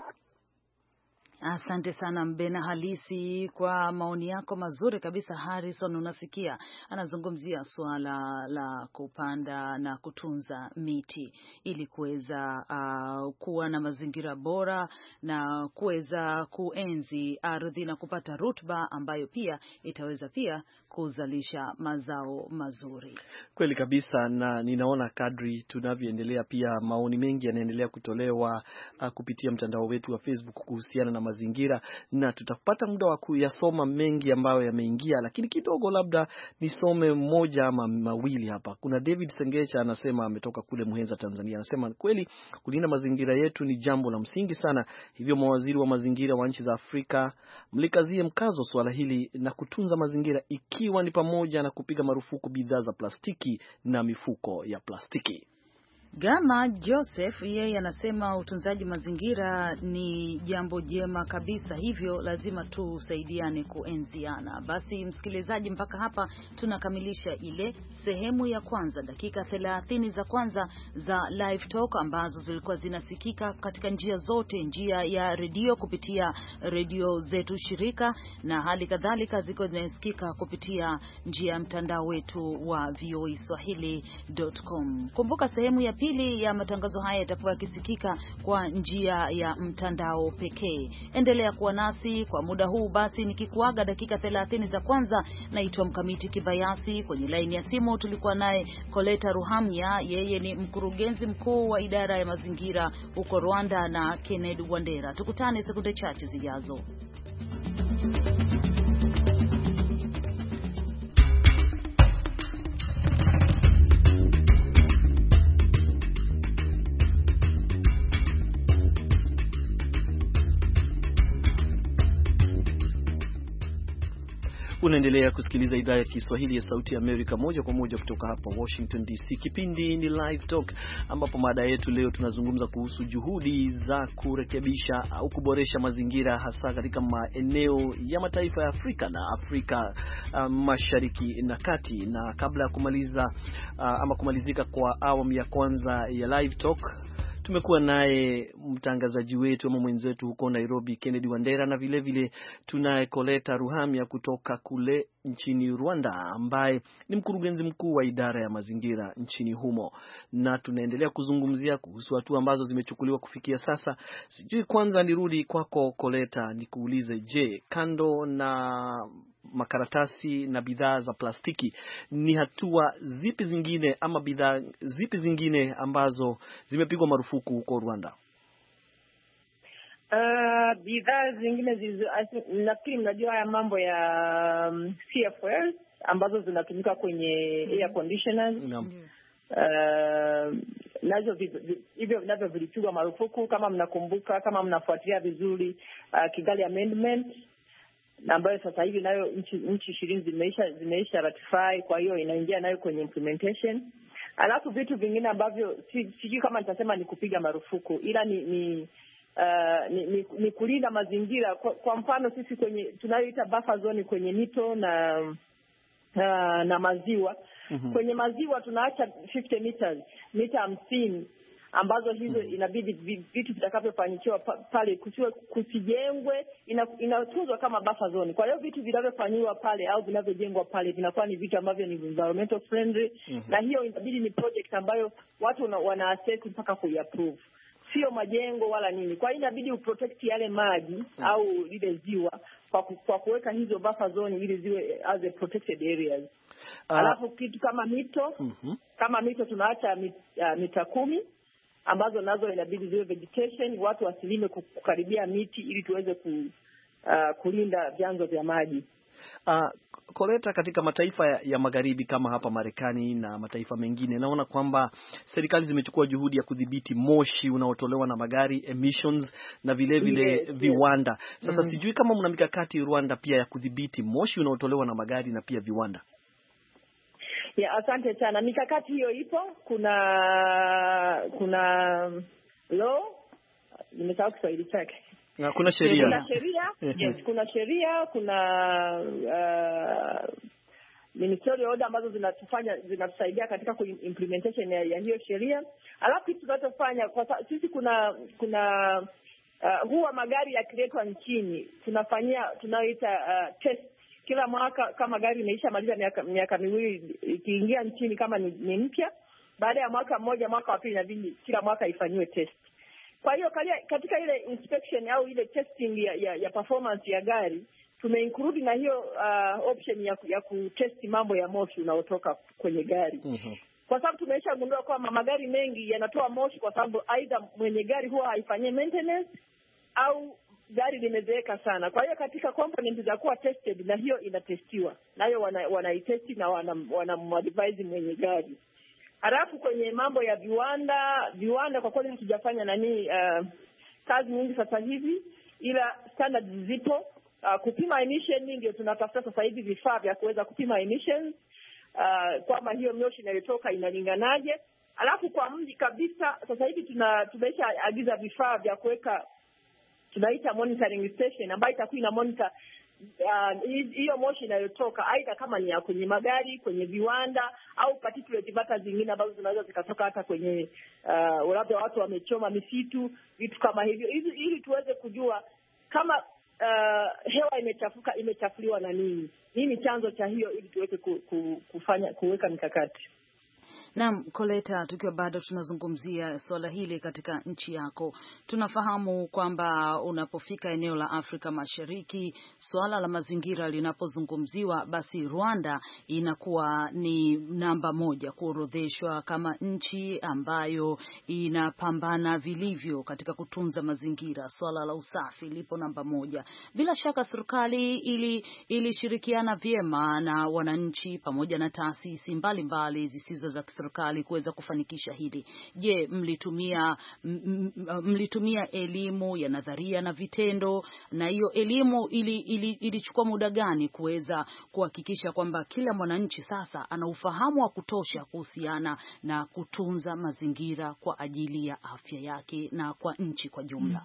Asante sana Mbena Halisi kwa maoni yako mazuri kabisa. Harrison, unasikia anazungumzia suala la kupanda na kutunza miti ili kuweza kuwa na mazingira bora na kuweza kuenzi ardhi na kupata rutuba ambayo pia itaweza pia kuzalisha mazao mazuri. Kweli kabisa, na ninaona kadri tunavyoendelea pia maoni mengi yanaendelea kutolewa kupitia mtandao wetu wa Facebook kuhusiana na mazingira, na tutapata muda wa kuyasoma mengi ambayo yameingia, lakini kidogo labda nisome mmoja ama mawili hapa. Kuna David Sengecha anasema, ametoka kule Muheza, Tanzania. Anasema kweli kulinda mazingira yetu ni jambo la msingi sana, hivyo mawaziri wa mazingira wa nchi za Afrika mlikazie mkazo swala hili na kutunza mazingira, ikiwa ni pamoja na kupiga marufuku bidhaa za plastiki na mifuko ya plastiki. Gama Joseph yeye anasema utunzaji mazingira ni jambo jema kabisa, hivyo lazima tusaidiane kuenziana. Basi msikilizaji, mpaka hapa tunakamilisha ile sehemu ya kwanza, dakika 30 za kwanza za live talk ambazo zilikuwa zinasikika katika njia zote, njia ya redio kupitia redio zetu shirika, na hali kadhalika ziko zinasikika kupitia njia ya mtandao wetu wa voaswahili.com. Kumbuka sehemu ya pili ya matangazo haya yatakuwa yakisikika kwa njia ya mtandao pekee. Endelea kuwa nasi kwa muda huu. Basi nikikuaga dakika 30 za kwanza, naitwa Mkamiti Kibayasi. Kwenye laini ya simu tulikuwa naye Koleta Ruhamya, yeye ni mkurugenzi mkuu wa idara ya mazingira huko Rwanda, na Kennedy Wandera. Tukutane sekunde chache zijazo. Unaendelea kusikiliza idhaa ya Kiswahili ya Sauti ya Amerika moja kwa moja kutoka hapa Washington DC. Kipindi ni Live Talk, ambapo mada yetu leo tunazungumza kuhusu juhudi za kurekebisha au kuboresha mazingira hasa katika maeneo ya mataifa ya Afrika na Afrika Mashariki na Kati. Na kabla ya kumalizika kwa awamu ya kwanza ya Live Talk, tumekuwa naye mtangazaji wetu ama mwenzetu huko Nairobi, Kennedy Wandera, na vile vile tunaye Koleta Ruhamya kutoka kule nchini Rwanda, ambaye ni mkurugenzi mkuu wa idara ya mazingira nchini humo. Na tunaendelea kuzungumzia kuhusu hatua ambazo zimechukuliwa kufikia sasa. Sijui kwanza nirudi kwako Koleta, nikuulize, je, kando na makaratasi na bidhaa za plastiki, ni hatua zipi zingine ama bidhaa zipi zingine ambazo zimepigwa marufuku huko Rwanda? Bidhaa zingine nafikiri mnajua haya mambo ya CFLs ambazo zinatumika kwenye air conditioners. Nazo hivyo navyo vilipigwa marufuku. Kama mnakumbuka, kama mnafuatilia vizuri, Kigali Amendment ambayo sasa hivi nayo nchi 20 zimeisha ratify, kwa hiyo inaingia nayo kwenye implementation. Alafu vitu vingine ambavyo sijui kama nitasema ni kupiga marufuku, ila ni kulinda mazingira. Kwa mfano sisi kwenye tunayoita buffer zone kwenye mito na maziwa. Kwenye maziwa tunaacha 50 mita 50 ambazo hizo inabidi vitu vitakavyofanywa pale kusijengwe, inatunzwa kama buffer zone. Kwa hiyo vitu vinavyofanywa pale au vinavyojengwa pale vinakuwa ni vitu ambavyo ni environmental friendly, na hiyo inabidi ni project ambayo watu wana assess mpaka kuiapprove, sio majengo wala nini. Kwa hiyo inabidi uprotect yale maji au lile ziwa kwa kuweka hizo buffer zone ili ziwe as a protected areas. Alafu kitu kama mito, kama mito tunaacha mita 10 ambazo nazo inabidi ziwe vegetation, watu wasilime kukaribia miti ili tuweze kulinda vyanzo vya maji. Koleta, katika mataifa ya magharibi kama hapa Marekani na mataifa mengine, naona kwamba serikali zimechukua juhudi ya kudhibiti moshi unaotolewa na magari, emissions, na vile vile viwanda. Sasa sijui kama mna mikakati Rwanda pia ya kudhibiti moshi unaotolewa na magari na pia viwanda. Asante sana. Mikakati hiyo ipo. Kuna law, nimesahau Kiswahili chake. Kuna sheria. Yes, kuna sheria, kuna ministerial order ambazo zinatusaidia katika implementation ya hiyo sheria. Alafu kitu tunachofanya kwa sisi kuna huwa magari yakiletwa nchini tunaoita test kila mwaka. Kama gari imeisha maliza miaka 2 ikiingia nchini kama ni mpya, baada ya mwaka mmoja, mwaka wa pili inabidi kila mwaka ifanywe test. Kwa hiyo katika ile inspection au ile testing ya performance ya gari tumeinclude na hiyo option ya kutest mambo ya moshi unaotoka kwenye gari. Kwa sababu tumeshagundua kwamba magari mengi yanatoa moshi kwa sababu aidha mwenye gari huwa haifanyii maintenance au gari limezeeka sana. Kwa hiyo katika component za kuwa tested, na hiyo inatestiwa, nayo wanaitesti na wanamwadvise mwenye gari. Halafu kwenye mambo ya viwanda kwa kweli hatujafanya kazi nyingi sasa hivi, ila standards zipo. Kupima emission ndio tunatafuta sasa hivi vifaa vya kuweza kupima emissions, kwamba hiyo moshi inayotoka inalinganaje. Halafu kwa mji kabisa sasa hivi tumesha agiza vifaa vya kuweka, tunaita monitoring station, ambayo itakuwa ina monitor hiyo moshi inayotoka, aidha kama ni ya kwenye magari, kwenye viwanda, au particulate matter zingine ambazo zinaweza zikatoka hata kwenye labda watu wamechoma misitu, vitu kama hivyo, ili tuweze kujua kama hewa imechafuliwa na nini chanzo cha hiyo, ili tuweze kuweka mikakati. Naam, Koleta, tukiwa bado tunazungumzia swala hili katika nchi yako, tunafahamu kwamba unapofika eneo la Afrika Mashariki, swala la mazingira linapozungumziwa, basi Rwanda inakuwa ni namba moja kuorodheshwa kama nchi ambayo inapambana vilivyo katika kutunza mazingira. Swala la usafi lipo namba moja. Bila shaka serikali ilishirikiana vyema na wananchi pamoja na taasisi mbalimbali zisizo za serikali kuweza kufanikisha hili. Je, mlitumia elimu ya nadharia na vitendo, na hiyo elimu ilichukua muda gani kuweza kuhakikisha kwamba kila mwananchi sasa ana ufahamu wa kutosha kuhusiana na kutunza mazingira kwa ajili ya afya yake na kwa nchi kwa jumla?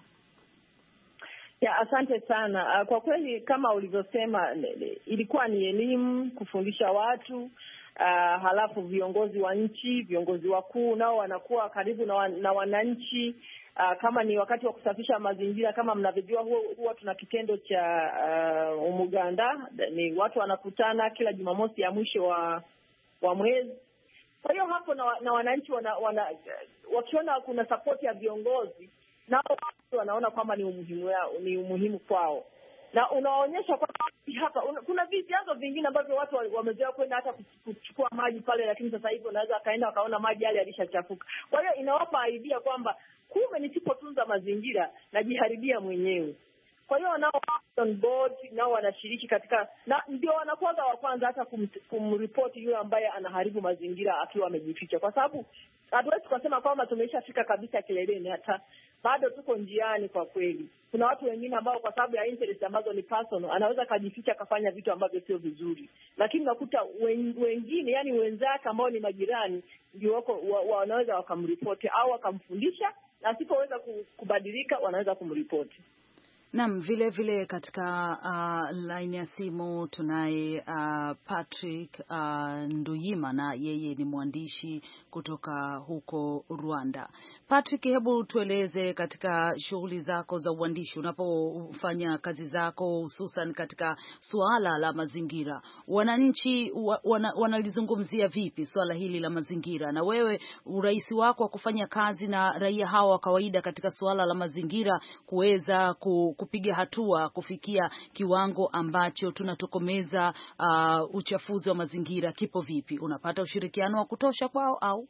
Ya, asante sana. Kwa kweli kama ulivyosema, ilikuwa ni elimu, kufundisha watu. Halafu viongozi wa nchi, viongozi wakuu nao wanakuwa karibu na wananchi. Kama ni wakati wa kusafisha mazingira, kama mnavyojua, huwa tuna kitendo cha umuganda. Ni watu wanakutana kila Jumamosi ya mwisho wa mwezi. Kwa hiyo hapo na wananchi wakiona kuna support ya viongozi, nao wanaona kwamba ni umuhimu kwao, na unaonyesha kwamba hapa kuna vyanzo vingine ambavyo watu wamezoea kwenda hata kuchukua maji pale, lakini sasa hivi unaweza akaenda wakaona maji yale yalishachafuka. Kwa hiyo inawapa idea kwamba kumbe nisipotunza mazingira najiharibia mwenyewe. Kwa hiyo nao on board, nao wanashiriki katika, na ndio wanakuwa wa kwanza hata kumripoti yule ambaye anaharibu mazingira akiwa amejificha, kwa sababu hatuwezi kusema kwamba tumeshafika kabisa kileleni. Hata bado tuko njiani kwa kweli. Kuna watu wengine ambao kwa sababu ya interest ambazo ni personal, anaweza kujificha kafanya vitu ambavyo sio vizuri, lakini unakuta wengine, yani wenzake ambao ni majirani, ndio wanaweza wakamripoti au wakamfundisha, na asipoweza kubadilika wanaweza kumripoti. Naam, vile katika line ya simu tunaye Patrick Nduyima, na yeye ni mwandishi kutoka huko Rwanda. Patrick, hebu tueleze katika shughuli zako za uandishi, unapofanya kazi zako hususan katika suala la mazingira, wananchi wanalizungumzia vipi swala hili la mazingira, na wewe urahisi wako wa kufanya kazi na raia hawa wa kawaida katika suala la mazingira kuweza kupiga hatua kufikia kiwango ambacho tunatokomeza uchafuzi wa mazingira kipo vipi? Unapata ushirikiano wa kutosha kwao au?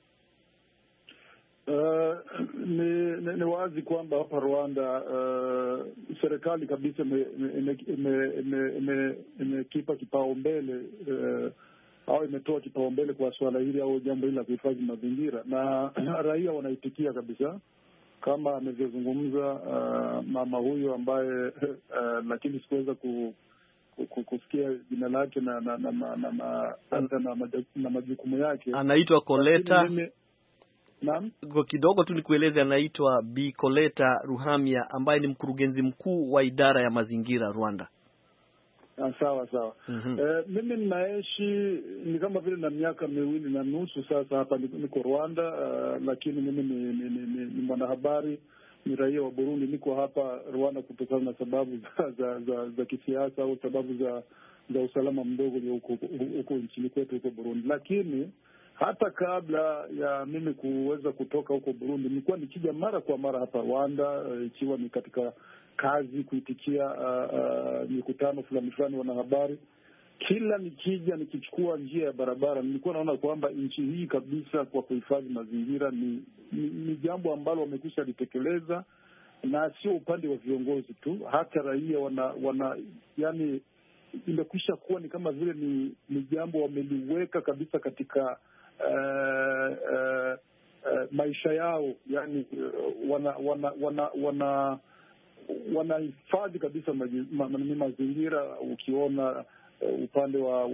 Ni wazi kwamba hapa Rwanda serikali kabisa imekipa kipaumbele au imetoa kipaumbele kwa swala hili au jambo hili la kuhifadhi mazingira, na raia wanaitikia kabisa, kama amevyozungumza mama huyo ambaye lakini sikuweza kusikia jina lake na majukumu yake. Anaitwa Koleta. Naam, kidogo tu nikueleze, anaitwa Bi Koleta Ruhamia ambaye ni mkurugenzi mkuu wa idara ya mazingira Rwanda. Sawa. Mimi ninaishi ni kama vile na miaka 2.5 sasa hapa niko Rwanda, lakini mimi ni mwanahabari, ni raia wa Burundi. Niko hapa Rwanda kutokana na sababu za kisiasa au sababu za usalama mdogo huko nchini kwetu huko Burundi. Lakini hata kabla ya mimi kuweza kutoka huko Burundi, nilikuwa nikija mara kwa mara hapa Rwanda, ikiwa ni katika kazi kuitikia mikutano fulani wanahabari. Kila nikija nikichukua njia ya barabara, nilikuwa naona kwamba nchi hii kabisa kwa kuhifadhi mazingira ni jambo ambalo wamekwisha litekeleza, na sio upande wa viongozi tu, hata raia yani imekwisha kuwa ni kama vile ni jambo wameliweka kabisa katika maisha yao, yani wanahifadhi kabisa mazingira. Ukiona upande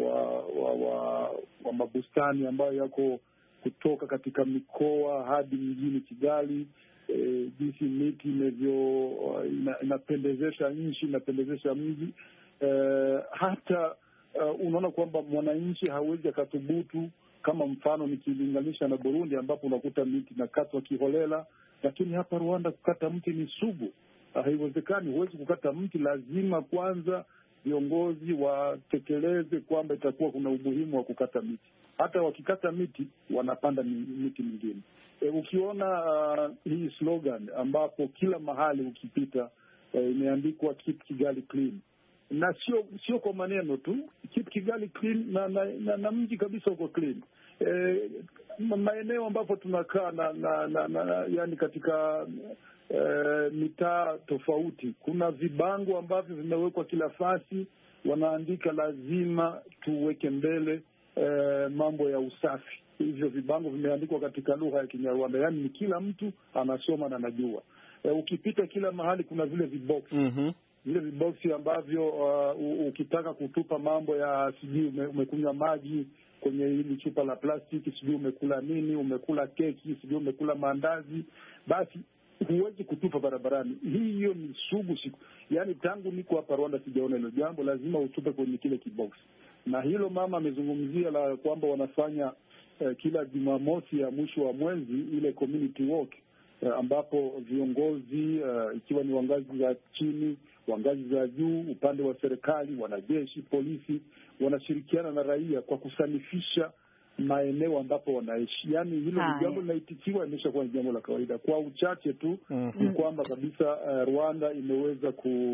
wa mabustani ambayo yako kutoka katika mikoa hadi mjini Kigali, jinsi miti inapendezesha nchi, inapendezesha mji. Hata unaona kwamba mwananchi hawezi akathubutu, kama mfano nikilinganisha na Burundi ambapo unakuta miti inakatwa kiholela, lakini hapa Rwanda kukata mti ni sugu. Haiwezekani, huwezi kukata mti, lazima kwanza viongozi watekeleze kwamba itakuwa kuna umuhimu wa kukata miti. Hata wakikata miti wanapanda miti mingine. Ukiona hii slogan ambapo kila mahali ukipita imeandikwa Keep Kigali Clean, na sio kwa maneno tu, Keep Kigali Clean na mji kabisa uko clean. Maeneo ambapo tunakaa yani katika mitaa tofauti, kuna vibango ambavyo vimewekwa kila fasi, wanaandika lazima tuweke mbele mambo ya usafi. Hivyo vibango vimeandikwa katika lugha ya Kinyarwanda, yani ni kila mtu anasoma na anajua. Ukipita kila mahali kuna vile viboksi vile viboksi ambavyo ukitaka kutupa mambo ya sijui umekunywa maji kwenye hili chupa la plastiki, sijui umekula nini, umekula keki, sijui umekula maandazi, basi huwezi kutupa barabarani. Hiyo ni sugu siku. Yaani tangu niko hapa Rwanda sijaona hilo jambo, lazima utupe kwenye kile kibox. Na hilo mama amezungumzia la kwamba wanafanya kila Jumamosi ya mwisho wa mwezi ile community walk, ambapo viongozi ikiwa ni wangazi za chini, wangazi za juu, upande wa serikali, wanajeshi, polisi, wanashirikiana na raia kwa kusanifisha maeneo ambapo wanaishi. Yaani hilo ni jambo linaitikiwa, imeshakuwa ni jambo la kawaida. Kwa uchache tu ni kwamba kabisa Rwanda imeweza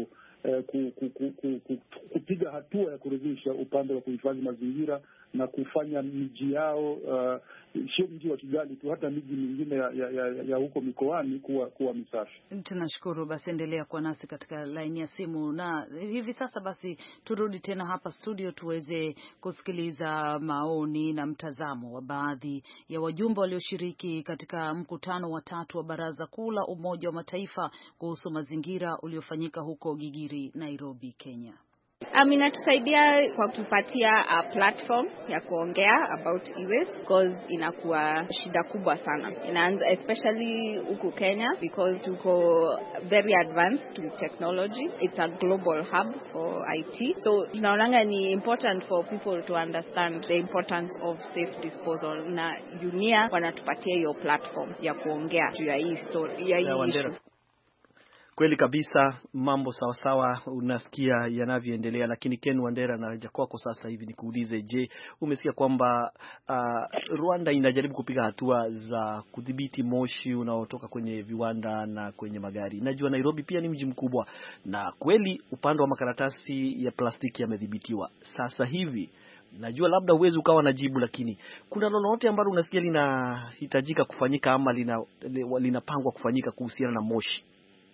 kupiga hatua ya kuridhisha upande wa kuhifadhi mazingira na kufanya miji yao, sio mji wa Kigali tu, hata miji mingine ya huko mikoani kuwa misafi. Tunashukuru. Basi endelea kuwa nasi katika line ya simu, na hivi sasa basi turudi tena hapa studio tuweze kusikiliza maoni na mtazamo wa baadhi ya wajumbe walioshiriki katika mkutano wa 3 wa Baraza Kuu la Umoja wa Mataifa kuhusu mazingira uliofanyika huko Gigiri, Nairobi, Kenya. Inatusaidia kwa kutupatia platform ya kuongea about e-waste, because inakuwa shida kubwa sana. Inaanza especially huku Kenya because tuko very advanced with technology. It's a global hub for IT. So tunaonanga ni important for people to understand the importance of safe disposal, na dunia wanatupatia hiyo platform ya kuongea juu ya hii story ya hii issue. Kweli kabisa, mambo sawa sawa, unasikia yanavyoendelea. Lakini Ken Wandera, naja kwako sasa hivi nikuulize, je, umesikia kwamba Rwanda inajaribu kupiga hatua za kudhibiti moshi unaotoka kwenye viwanda na kwenye magari? Najua Nairobi pia ni mji mkubwa, na kweli upande wa makaratasi ya plastiki yamedhibitiwa sasa hivi. Najua labda uwezi ukawa na jibu, lakini kuna lolote ambalo unasikia linahitajika kufanyika ama linapangwa kufanyika kuhusiana na moshi?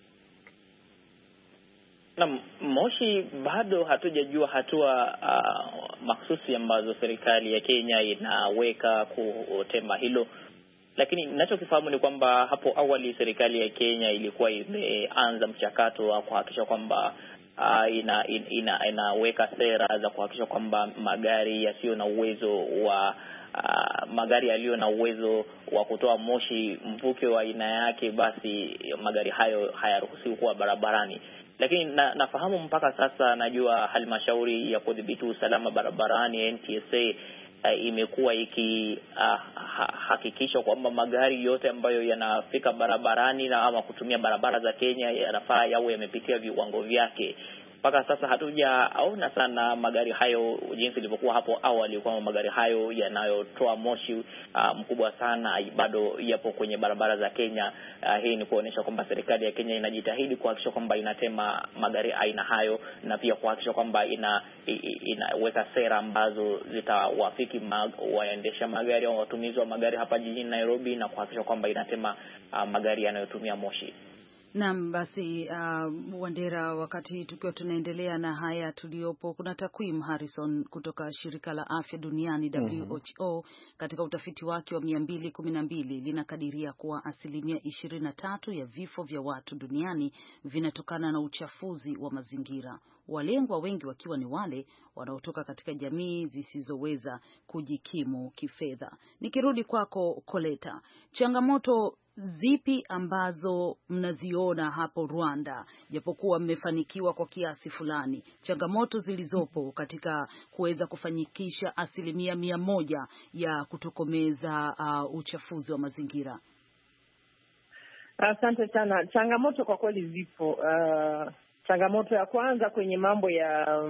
Na moshi bado hatujajua hatua mahsusi ambazo serikali ya Kenya inaweka kutema hilo, lakini ninachokifahamu ni kwamba hapo awali serikali ya Kenya ilikuwa imeanza mchakato wa kuhakikisha kwamba inaweka sera za kuhakikisha kwamba magari yasiyo na uwezo wa magari yaliyo na uwezo wa kutoa moshi mvuke wa aina yake, basi magari hayo hayaruhusiwi kuwa barabarani. Lakini nafahamu mpaka sasa, najua halmashauri ya kudhibiti usalama barabarani NTSA imekuwa hakikisha kwamba magari yote ambayo yanafika barabarani na ama kutumia barabara za Kenya yanafaa yawe yamepitia viwango vyake. Mpaka sasa hatujaona sana magari hayo jinsi ilivyokuwa hapo awali, kwamba magari hayo yanayotoa moshi mkubwa sana bado yapo kwenye barabara za Kenya. Hii ni kuonyesha kwamba serikali ya Kenya inajitahidi kuhakikisha kwamba inatema magari aina hayo, na pia kuhakikisha kwamba inaweka sera ambazo zitawafiki waendesha magari au watumizi wa magari hapa jijini Nairobi, na kuhakikisha kwamba inatema magari yanayotumia moshi. Naam, basi Wandera, wakati tukiwa tunaendelea na haya tuliopo, kuna takwimu Harrison kutoka shirika la afya duniani WHO katika utafiti wake wa 212 linakadiria kuwa 23% ya vifo vya watu duniani vinatokana na uchafuzi wa mazingira, walengwa wengi wakiwa ni wale wanaotoka katika jamii zisizoweza kujikimu kifedha. Nikirudi kwako Koleta, changamoto zipi ambazo mnaziona hapo Rwanda, japokuwa mmefanikiwa kwa kiasi fulani, changamoto zilizopo katika kuweza kufanikisha 100% ya kutokomeza uchafuzi wa mazingira? Asante sana. Changamoto kwa kweli zipo. Changamoto ya kwanza kwenye mambo ya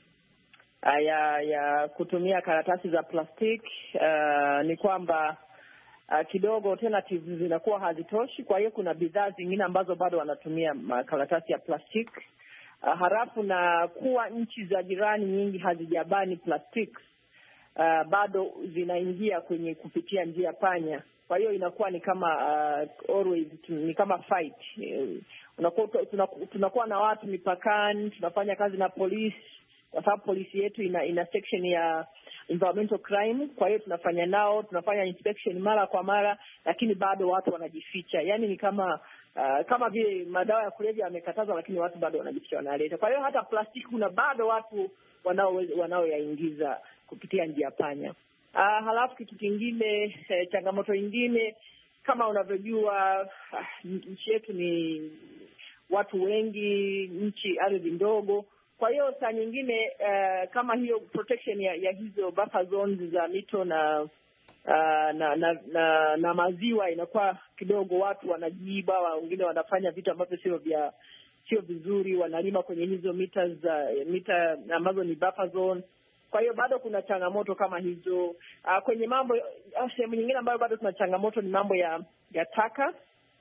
kutumia karatasi za plastiki ni kwamba kidogo alternatives zinakuwa hazitoshi. Kwa hiyo kuna bidhaa zingine ambazo bado wanatumia karatasi ya plastiki. Halafu na kuwa nchi za jirani nyingi hazijabani plastiki, bado zinaingia kwenye kupitia njia panya. Kwa hiyo inakuwa ni kama always ni kama fight. Tunakuwa na watu mipakani, tunafanya kazi na polisi, kwa sababu polisi yetu ina section ya environmental crime. Kwa hiyo tunafanya inspection mara kwa mara, lakini bado watu wanajificha. Yaani ni kama vile madawa ya kulevya yamekatazwa, lakini watu bado wanajificha, wanaleta. Kwa hiyo hata plastiki kuna bado watu wanaoyaingiza kupitia njia panya. Halafu kitu kingine, changamoto nyingine kama unavyojua, nchi yetu ni watu wengi, nchi ardhi ndogo. Kwa hiyo saa nyingine kama hiyo protection ya hizo buffer zones za mito na maziwa inakuwa kidogo, watu wanajiiba, wengine wanafanya vitu ambavyo sio vizuri, wanalima kwenye hizo mita ambazo ni buffer zone. Kwa hiyo bado kuna changamoto kama hizo. Kwenye mambo sehemu nyingine ambayo bado tuna changamoto ni mambo ya taka,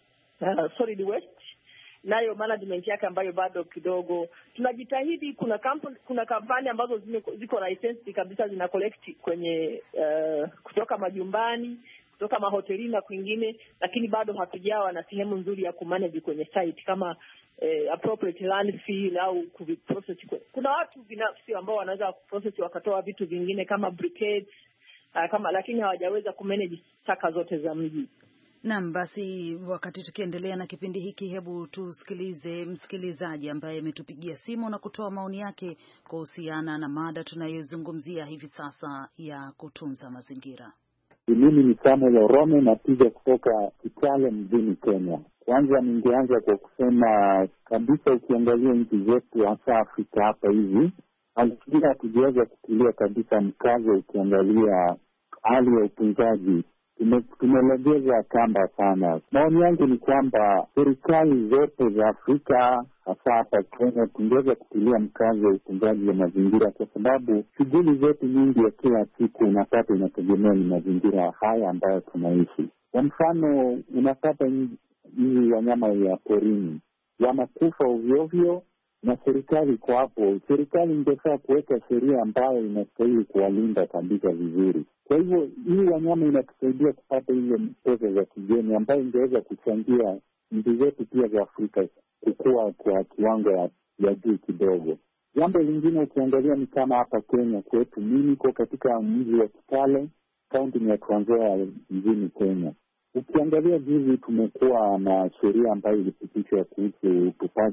solid waste, nayo management yake ambayo bado kidogo tunajitahidi. Kuna kampani ambazo ziko license kabisa, zina collect kwenye kutoka majumbani, kutoka mahotelini na kwingine, lakini bado hatujawa na sehemu nzuri ya kumanage kwenye site kama appropriate landfill au kuviprocess. Kuna watu binafsi ambao wanaweza kuprocess wakatoa vitu vingine kama briquettes, lakini hawajaweza kumanage taka zote za mji. Naam, basi wakati tukiendelea na kipindi hiki, hebu tusikilize msikilizaji ambaye ametupigia simu na kutoa maoni yake kuhusiana na mada tunayozungumzia hivi sasa ya kutunza mazingira. Mimi ni Samuel Orome, napiga kutoka Kitale mjini Kenya. Kwanza ningeanza kwa kusema kabisa, ukiangalia nchi zetu hasa Afrika hapa hivi, hatujiweza kutilia kabisa mkazo. Ukiangalia hali ya utunzaji, tumelegeza kamba sana. Maoni yangu ni kwamba serikali zote za Afrika hasa hapa Kenya tungeweza kutilia mkazo wa utunzaji wa mazingira, kwa sababu shughuli zetu nyingi ya kila siku unapata inategemea ni mazingira haya ambayo tunaishi. Kwa mfano, unapata hizi wanyama ya porini wanakufa ovyo, na serikali kwa hapo, serikali ingefaa kuweka sheria ambayo inastahili kuwalinda kabisa vizuri. Kwa hivyo hii wanyama inatusaidia kupata ile pesa za kigeni ambayo ingeweza kuchangia nchi zetu pia za Afrika kukua kwa kiwango ya juu kidogo. Jambo lingine ukiangalia ni kama hapa Kenya kwetu, mimi niko katika mji wa Kitale, kaunti ya Trans Nzoia nchini Kenya. Ukiangalia juzi tumekuwa na sheria ambayo ilipitishwa kuhusu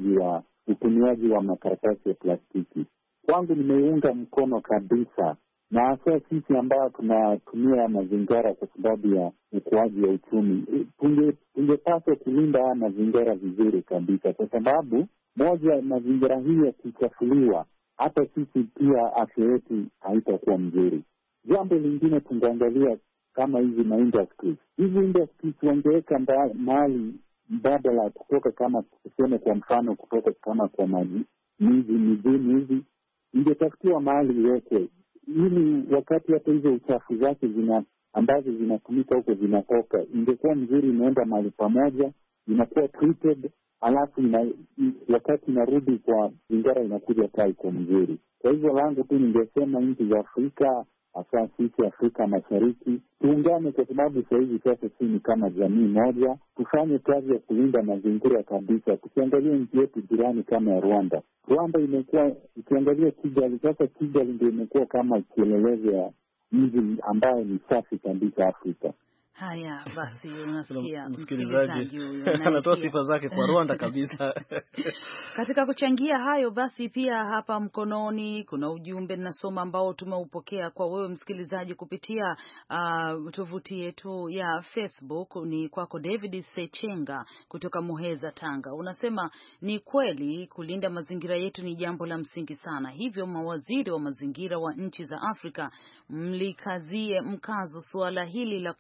utumiaji wa makaratasi ya plastiki. Kwangu nimeiunga mkono kabisa, na hasa sisi ambao tunatumia mazingira kwa sababu ya ukuaji wa uchumi. Tungepaswa kulinda mazingira vizuri kabisa, kwa sababu moja, mazingira hii yakichafuliwa, hata sisi pia afya yetu haitakuwa mzuri. Jambo lingine tungeangalia kama hizi industries wangeweka mahali mbadala kutoka, kama tuseme kwa mfano, kutoka kama kwa mijini hizi, ingetafutiwa mahali iwekwe, ili wakati hata hizo uchafu zake ambazo zinatumika huko zinatoka, ingekuwa mzuri, inaenda mahali pamoja, inakuwa treated, alafu wakati inarudi kwa zingara inakuja kaa iko mzuri. Kwa hivyo langu tu ningesema nchi za Afrika, hasa sisi Afrika Mashariki, tuungane, kwa sababu sahizi sasa sisi ni kama jamii moja, tufanye kazi ya kulinda mazingira kabisa. Tukiangalia nchi yetu jirani kama ya Rwanda imekuwa, ukiangalia Kigali, sasa Kigali ndio imekuwa kama kielelezo ya mji ambayo ni safi kabisa Afrika. Haya basi, unasikia msikilizaji anatoa sifa zake kwa Rwanda kabisa. Katika kuchangia hayo basi, pia hapa mkononi kuna ujumbe ninasoma ambao tumeupokea kwa wewe msikilizaji kupitia tovuti yetu ya Facebook. Ni kwako David Sechenga kutoka Muheza, Tanga. Unasema ni kweli kulinda mazingira yetu ni jambo la msingi sana, hivyo mawaziri wa mazingira wa nchi za Afrika mlikazie mkazo suala hili la kutunza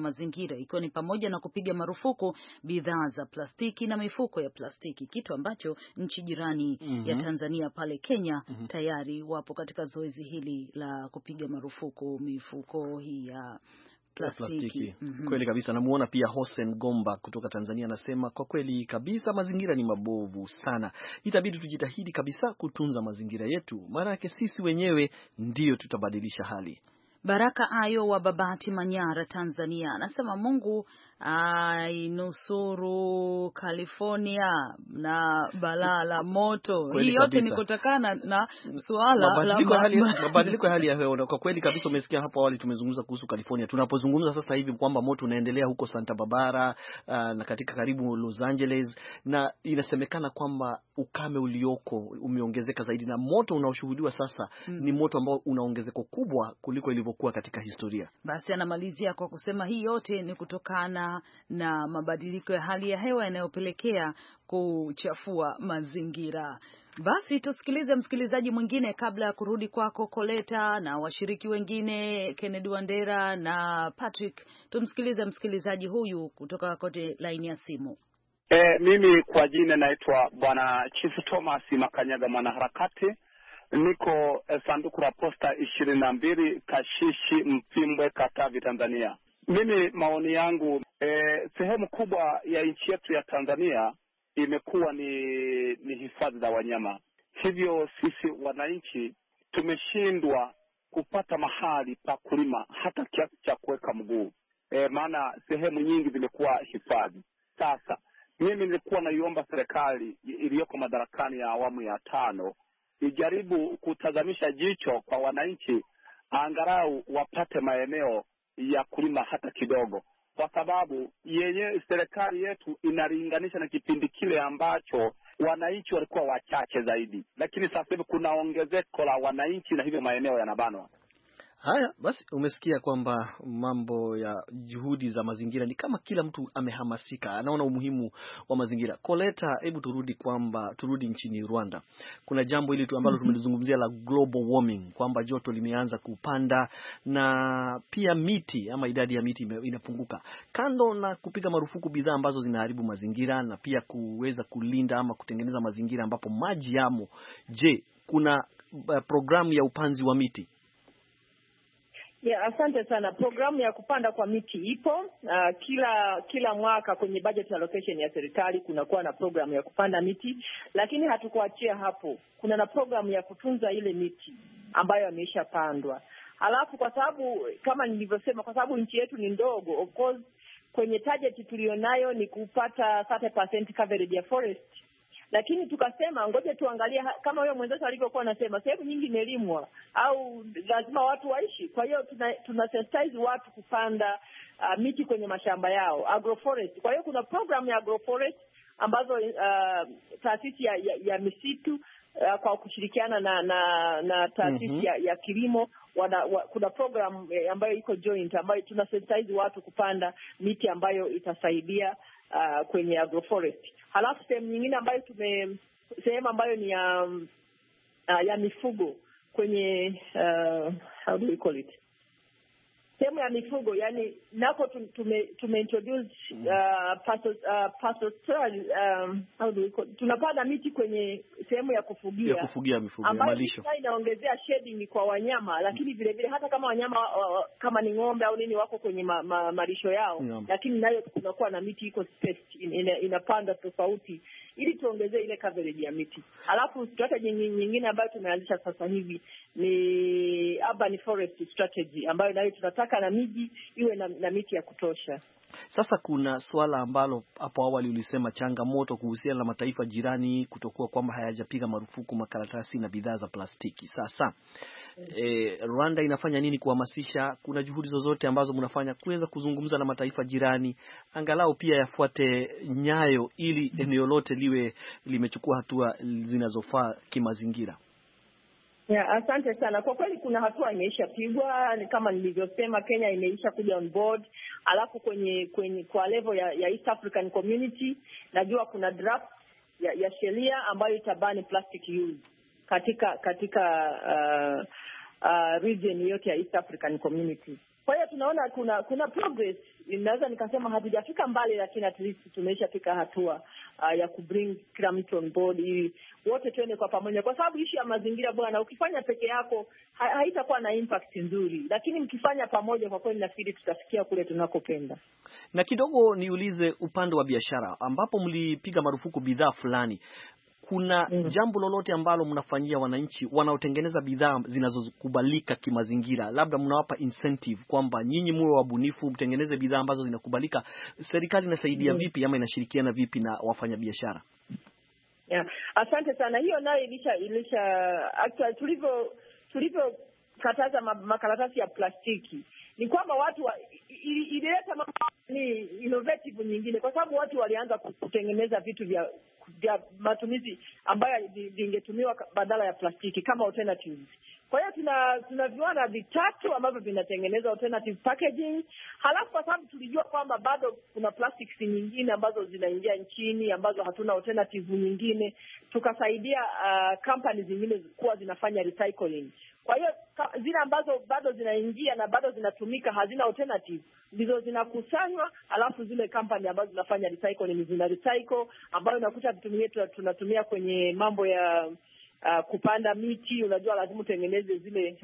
mazingira, ikiwa ni pamoja na kupiga marufuku bidhaa za plastiki na mifuko ya plastiki, kitu ambacho nchi jirani ya Tanzania pale Kenya tayari wapo katika zoezi hili la kupiga marufuku mifuko hii ya plastiki. Kweli kabisa. Namuona pia Hossein Gomba kutoka Tanzania anasema kwa kweli kabisa mazingira ni mabovu sana. Itabidi tujitahidi kabisa kutunza mazingira yetu, maana yake sisi wenyewe ndio tutabadilisha hali. Baraka Ayo wa Babati, Manyara, Tanzania anasema Mungu ainusuru California na balaa la moto. Hii yote ni kutokana na suala mabadiliko ya hali ya hewa. Kwa kweli kabisa, umesikia hapo awali tumezungumza kuhusu California. Tunapozungumza sasa hivi kwamba moto unaendelea huko Santa Barbara na katika karibu Los Angeles, na inasemekana kwamba ukame ulioko umeongezeka zaidi, na moto unaoshuhudiwa sasa ni moto ambao unaongezeko kubwa kuliko ilivyokuwa katika historia. Basi anamalizia kwa kusema hii yote ni kutokana na mabadiliko ya hali ya hewa yanayopelekea kuchafua mazingira. Basi tusikilize msikilizaji mwingine kabla ya kurudi kwako Koleta na washiriki wengine Kennedy Wandera na Patrick. Tumsikilize msikilizaji huyu kutoka kote laini ya simu. Mimi kwa jina naitwa Bwana Chief Thomas Makanyaga, mwanaharakati. Niko sanduku la posta 22 Kashishi Mpimbwe, Katavi, Tanzania. Mimi maoni yangu, sehemu kubwa ya nchi yetu ya Tanzania imekuwa ni hifadhi za wanyama. Hivyo sisi wananchi tumeshindwa kupata mahali pa kulima hata kiasi cha kuweka mguu. Maana sehemu nyingi zimekuwa hifadhi. Sasa mimi nilikuwa naiomba serikali iliyoko madarakani ya awamu ya 5 ijaribu kutazamisha jicho kwa wananchi, angalau wapate maeneo ya kulima hata kidogo, kwa sababu yenye serikali yetu inalinganisha na kipindi kile ambacho wananchi walikuwa wachache zaidi, lakini sasa hivi kuna ongezeko la wananchi na hivyo maeneo yanabanwa. Haya basi, umesikia kwamba mambo ya juhudi za mazingira ni kama kila mtu amehamasika, anaona umuhimu wa mazingira. Koleta, hebu turudi nchini Rwanda. Kuna jambo hili tu ambalo tumelizungumzia la global warming, kwamba joto limeanza kupanda na pia miti ama idadi ya miti inapunguka. Kando na kupiga marufuku bidhaa ambazo zinaharibu mazingira na pia kuweza kulinda ama kutengeneza mazingira ambapo maji yamo, je, kuna programu ya upanzi wa miti? Asante sana. Programu ya kupanda kwa miti ipo. Kila mwaka kwenye budget allocation ya serikali kunakuwa na programu ya kupanda miti, lakini hatukuachia hapo. Kuna na programu ya kutunza ile miti ambayo imeshapandwa. Alafu kwa sababu kama nilivyosema, kwa sababu nchi yetu ni ndogo, of course kwenye target tulionayo ni kupata 30% coverage ya forest. Lakini tukasema ngoja tuangalie kama wewe mwenzetu alivyokuwa anasema, sehemu nyingi imelimwa au lazima watu waishi. Kwa hiyo tuna sensitize watu kupanda miti kwenye mashamba yao, agroforest. Kwa hiyo kuna program ya agroforest ambazo taasisi ya misitu kwa kushirikiana na taasisi ya kilimo kuna program ambayo iko joint ambayo tuna sensitize watu kupanda miti ambayo itasaidia kwenye agroforest. Halafu sehemu nyingine ambayo sehemu ambayo ni ya mifugo kwenye how do we call it, sehemu ya mifugo, yani nako tumeintroduce how do we call it, tunapanda miti kwenye sehemu ya kufugia mifugo ambayo inaongezea shading kwa wanyama, lakini vile vile hata kama wanyama kama ni ng'ombe au nini wako kwenye malisho yao, lakini nayo kunakuwa na miti iko spaced inapanda tofauti ili tuongezee ile coverage ya miti. Alafu strategy nyingine ambayo tumeanzisha sasa hivi ni urban forest strategy ambayo nayo tunataka na miji iwe na miti ya kutosha. Sasa kuna swala ambalo hapo awali ulisema, changamoto kuhusiana na mataifa jirani kutokuwa kwamba hayajapiga marufuku makaratasi na bidhaa za plastiki. Sasa Rwanda inafanya nini kuhamasisha? Kuna juhudi zozote ambazo mnafanya kuweza kuzungumza na mataifa jirani angalau pia yafuate nyayo ili eneo lote liwe limechukua hatua zinazofaa kimazingira? Asante sana. Kwa kweli kuna hatua imeishapigwa, kama nilivyosema, Kenya imeisha kuja on board. Alafu kwenye kwa level ya East African Community najua kuna draft ya sheria ambayo itabani plastic use katika region yote ya East African Community. Kwa hiyo tunaona kuna progress. Inaweza nikasema hatujafika mbali, lakini at least tumeshafika hatua ya kubring kila mtu on board ili wote tuende kwa pamoja, kwa sababu issue ya mazingira bwana, ukifanya peke yako haitakuwa na impact nzuri, lakini mkifanya pamoja, kwa kweli nafikiri tutafikia kule tunakopenda. Na kidogo niulize upande wa biashara ambapo mlipiga marufuku bidhaa fulani, kuna jambo lolote ambalo mnafanyia wananchi wanaotengeneza bidhaa zinazokubalika kimazingira? Labda mnawapa incentive kwamba nyinyi muwe wabunifu, mtengeneze bidhaa ambazo zinakubalika. Serikali inasaidia vipi ama inashirikiana vipi na wafanyabiashara? Yeah. Asante sana. Hiyo nayo ilisha actually tulivyo kataza makaratasi ya plastiki ni kwamba watu ilileta ni innovative nyingine, kwa sababu watu walianza kutengeneza vitu vya matumizi ambayo vingetumiwa badala ya plastiki kama alternatives. Kwa hiyo tuna viwanda vitatu ambavyo vinatengeneza alternative packaging. Halafu kwa sababu tulijua kwamba bado kuna plastics nyingine ambazo zinaingia nchini ambazo hatuna alternative nyingine, tukasaidia companies zingine kuwa zinafanya recycling. Kwa hiyo zile ambazo bado zinaingia na bado zinatumika hazina alternative, ndizo zinakusanywa, alafu zile company ambazo zinafanya recycling zina recycle, ambayo unakuta vitu vyetu tunatumia kwenye mambo ya kupanda miti. Unajua lazima utengeneze zile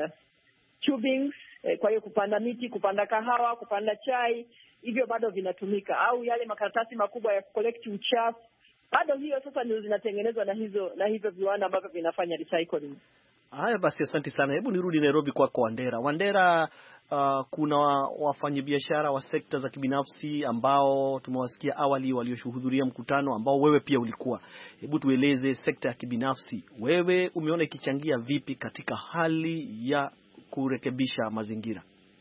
tubings, kwa hiyo kupanda miti, kupanda kahawa, kupanda chai, hivyo bado vinatumika. Au yale makaratasi makubwa ya collect uchafu, bado hiyo sasa ndio zinatengenezwa na hivyo viwanda ambavyo vinafanya recycling. Haya basi, asante sana. Hebu nirudi Nairobi kwako Wandera. Wandera, kuna wafanyabiashara wa sekta za kibinafsi ambao tumewasikia awali walioshuhudia mkutano ambao wewe pia ulikuwa. Hebu tueleze sekta ya kibinafsi, wewe umeona ikichangia vipi katika hali ya kurekebisha mazingira?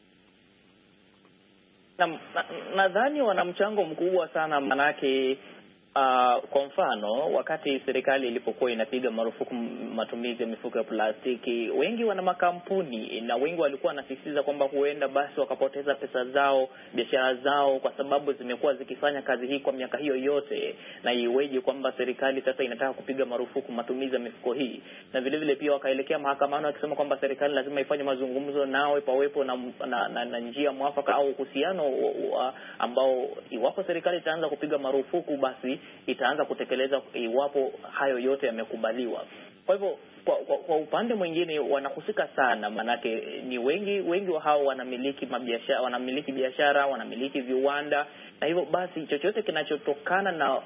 Nadhani wana mchango mkubwa sana, manake kwa mfano wakati serikali ilipokuwa inapiga marufuku matumizi ya mifuko ya plastiki, wengi wana makampuni na wengi walikuwa wanasisitiza kwamba huenda basi wakapoteza pesa zao, biashara zao, kwa sababu zimekuwa zikifanya kazi hii kwa miaka hiyo yote, na iweje kwamba serikali sasa inataka kupiga marufuku matumizi ya mifuko hii. Na vile vile pia wakaelekea mahakamani wakisema kwamba serikali lazima ifanye mazungumzo nao, pawepo na njia mwafaka au uhusiano ambao iwapo serikali itaanza kupiga marufuku basi itaanza kutekeleza iwapo hayo yote yamekubaliwa. Kwa hivyo kwa upande mwingine wanahusika sana, manake ni wengi wa hao wanamiliki biashara, wanamiliki viwanda, na hivyo basi chochote kinachotokana na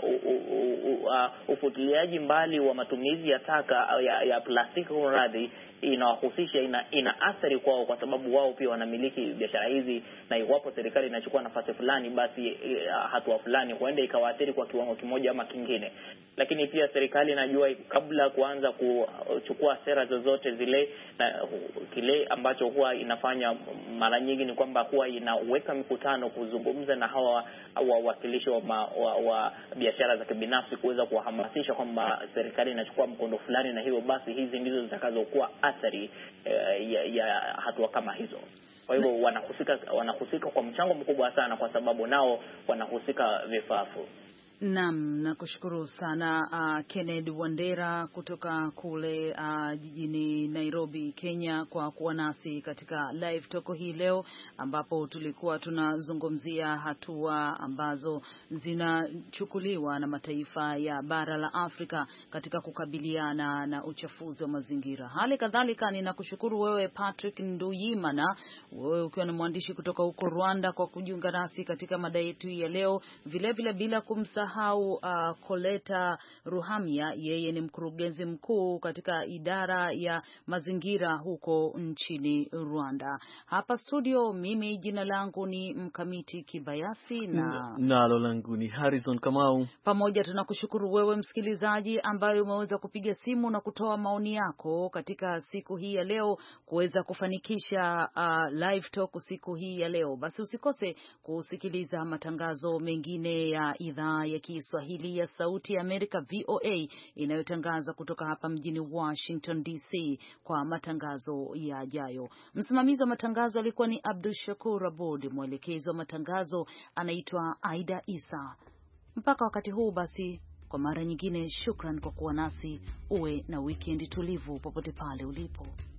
ufutiliaji mbali wa matumizi ya taka ya plastiki radhi inawahusisha, ina athari kwao, kwa sababu wao pia wanamiliki biashara hizi, na iwapo serikali inachukua nafasi fulani basi hatua fulani huenda ikawaathiri kwa kiwango kimoja ama kingine. Lakini pia serikali inajua kabla kuanza kuchukua sera zozote zile, na kile ambacho huwa inafanya mara nyingi ni kwamba huwa inaweka mikutano kuzungumza na hawa wawakilishi wa biashara za kibinafsi kuweza kuwahamasisha kwamba serikali inachukua mkondo fulani, na hivyo basi hizi ndizo zitakazokuwa athari ya hatua kama hizo. Kwa hivyo wanahusika kwa mchango mkubwa sana, kwa sababu nao wanahusika vifafu. Naam, nakushukuru sana Kennedy Wandera kutoka kule jijini Nairobi, Kenya, kwa kuwa nasi katika live talk hii leo, ambapo tulikuwa tunazungumzia hatua ambazo zinachukuliwa na mataifa ya bara la Afrika katika kukabiliana na uchafuzi wa mazingira. Hali kadhalika ninakushukuru wewe Patrick Nduyimana, wewe ukiwa ni mwandishi kutoka huko Rwanda, kwa kujiunga nasi katika mada yetu ya leo. Vile vile bila kumsahau Koleta Ruhamia, yeye ni mkurugenzi mkuu katika idara ya mazingira huko nchini Rwanda. Hapa studio mimi jina langu ni Mkamiti Kibayasi na nalo langu ni Harrison Kamau. Pamoja tunakushukuru wewe msikilizaji ambaye umeweza kupiga simu na kutoa maoni yako katika siku hii ya leo kuweza kufanikisha live talk siku hii ya leo. Basi usikose kusikiliza matangazo mengine ya idhaa ya Kiswahili ya Sauti ya Amerika VOA inayotangaza kutoka hapa mjini Washington DC kwa matangazo yajayo. Msimamizi wa matangazo alikuwa ni Abdul Shakur Abud, mwelekezi wa matangazo anaitwa Aida Isa. Mpaka wakati huu basi, kwa mara nyingine shukran kwa kuwa nasi. Uwe na weekend tulivu popote pale ulipo.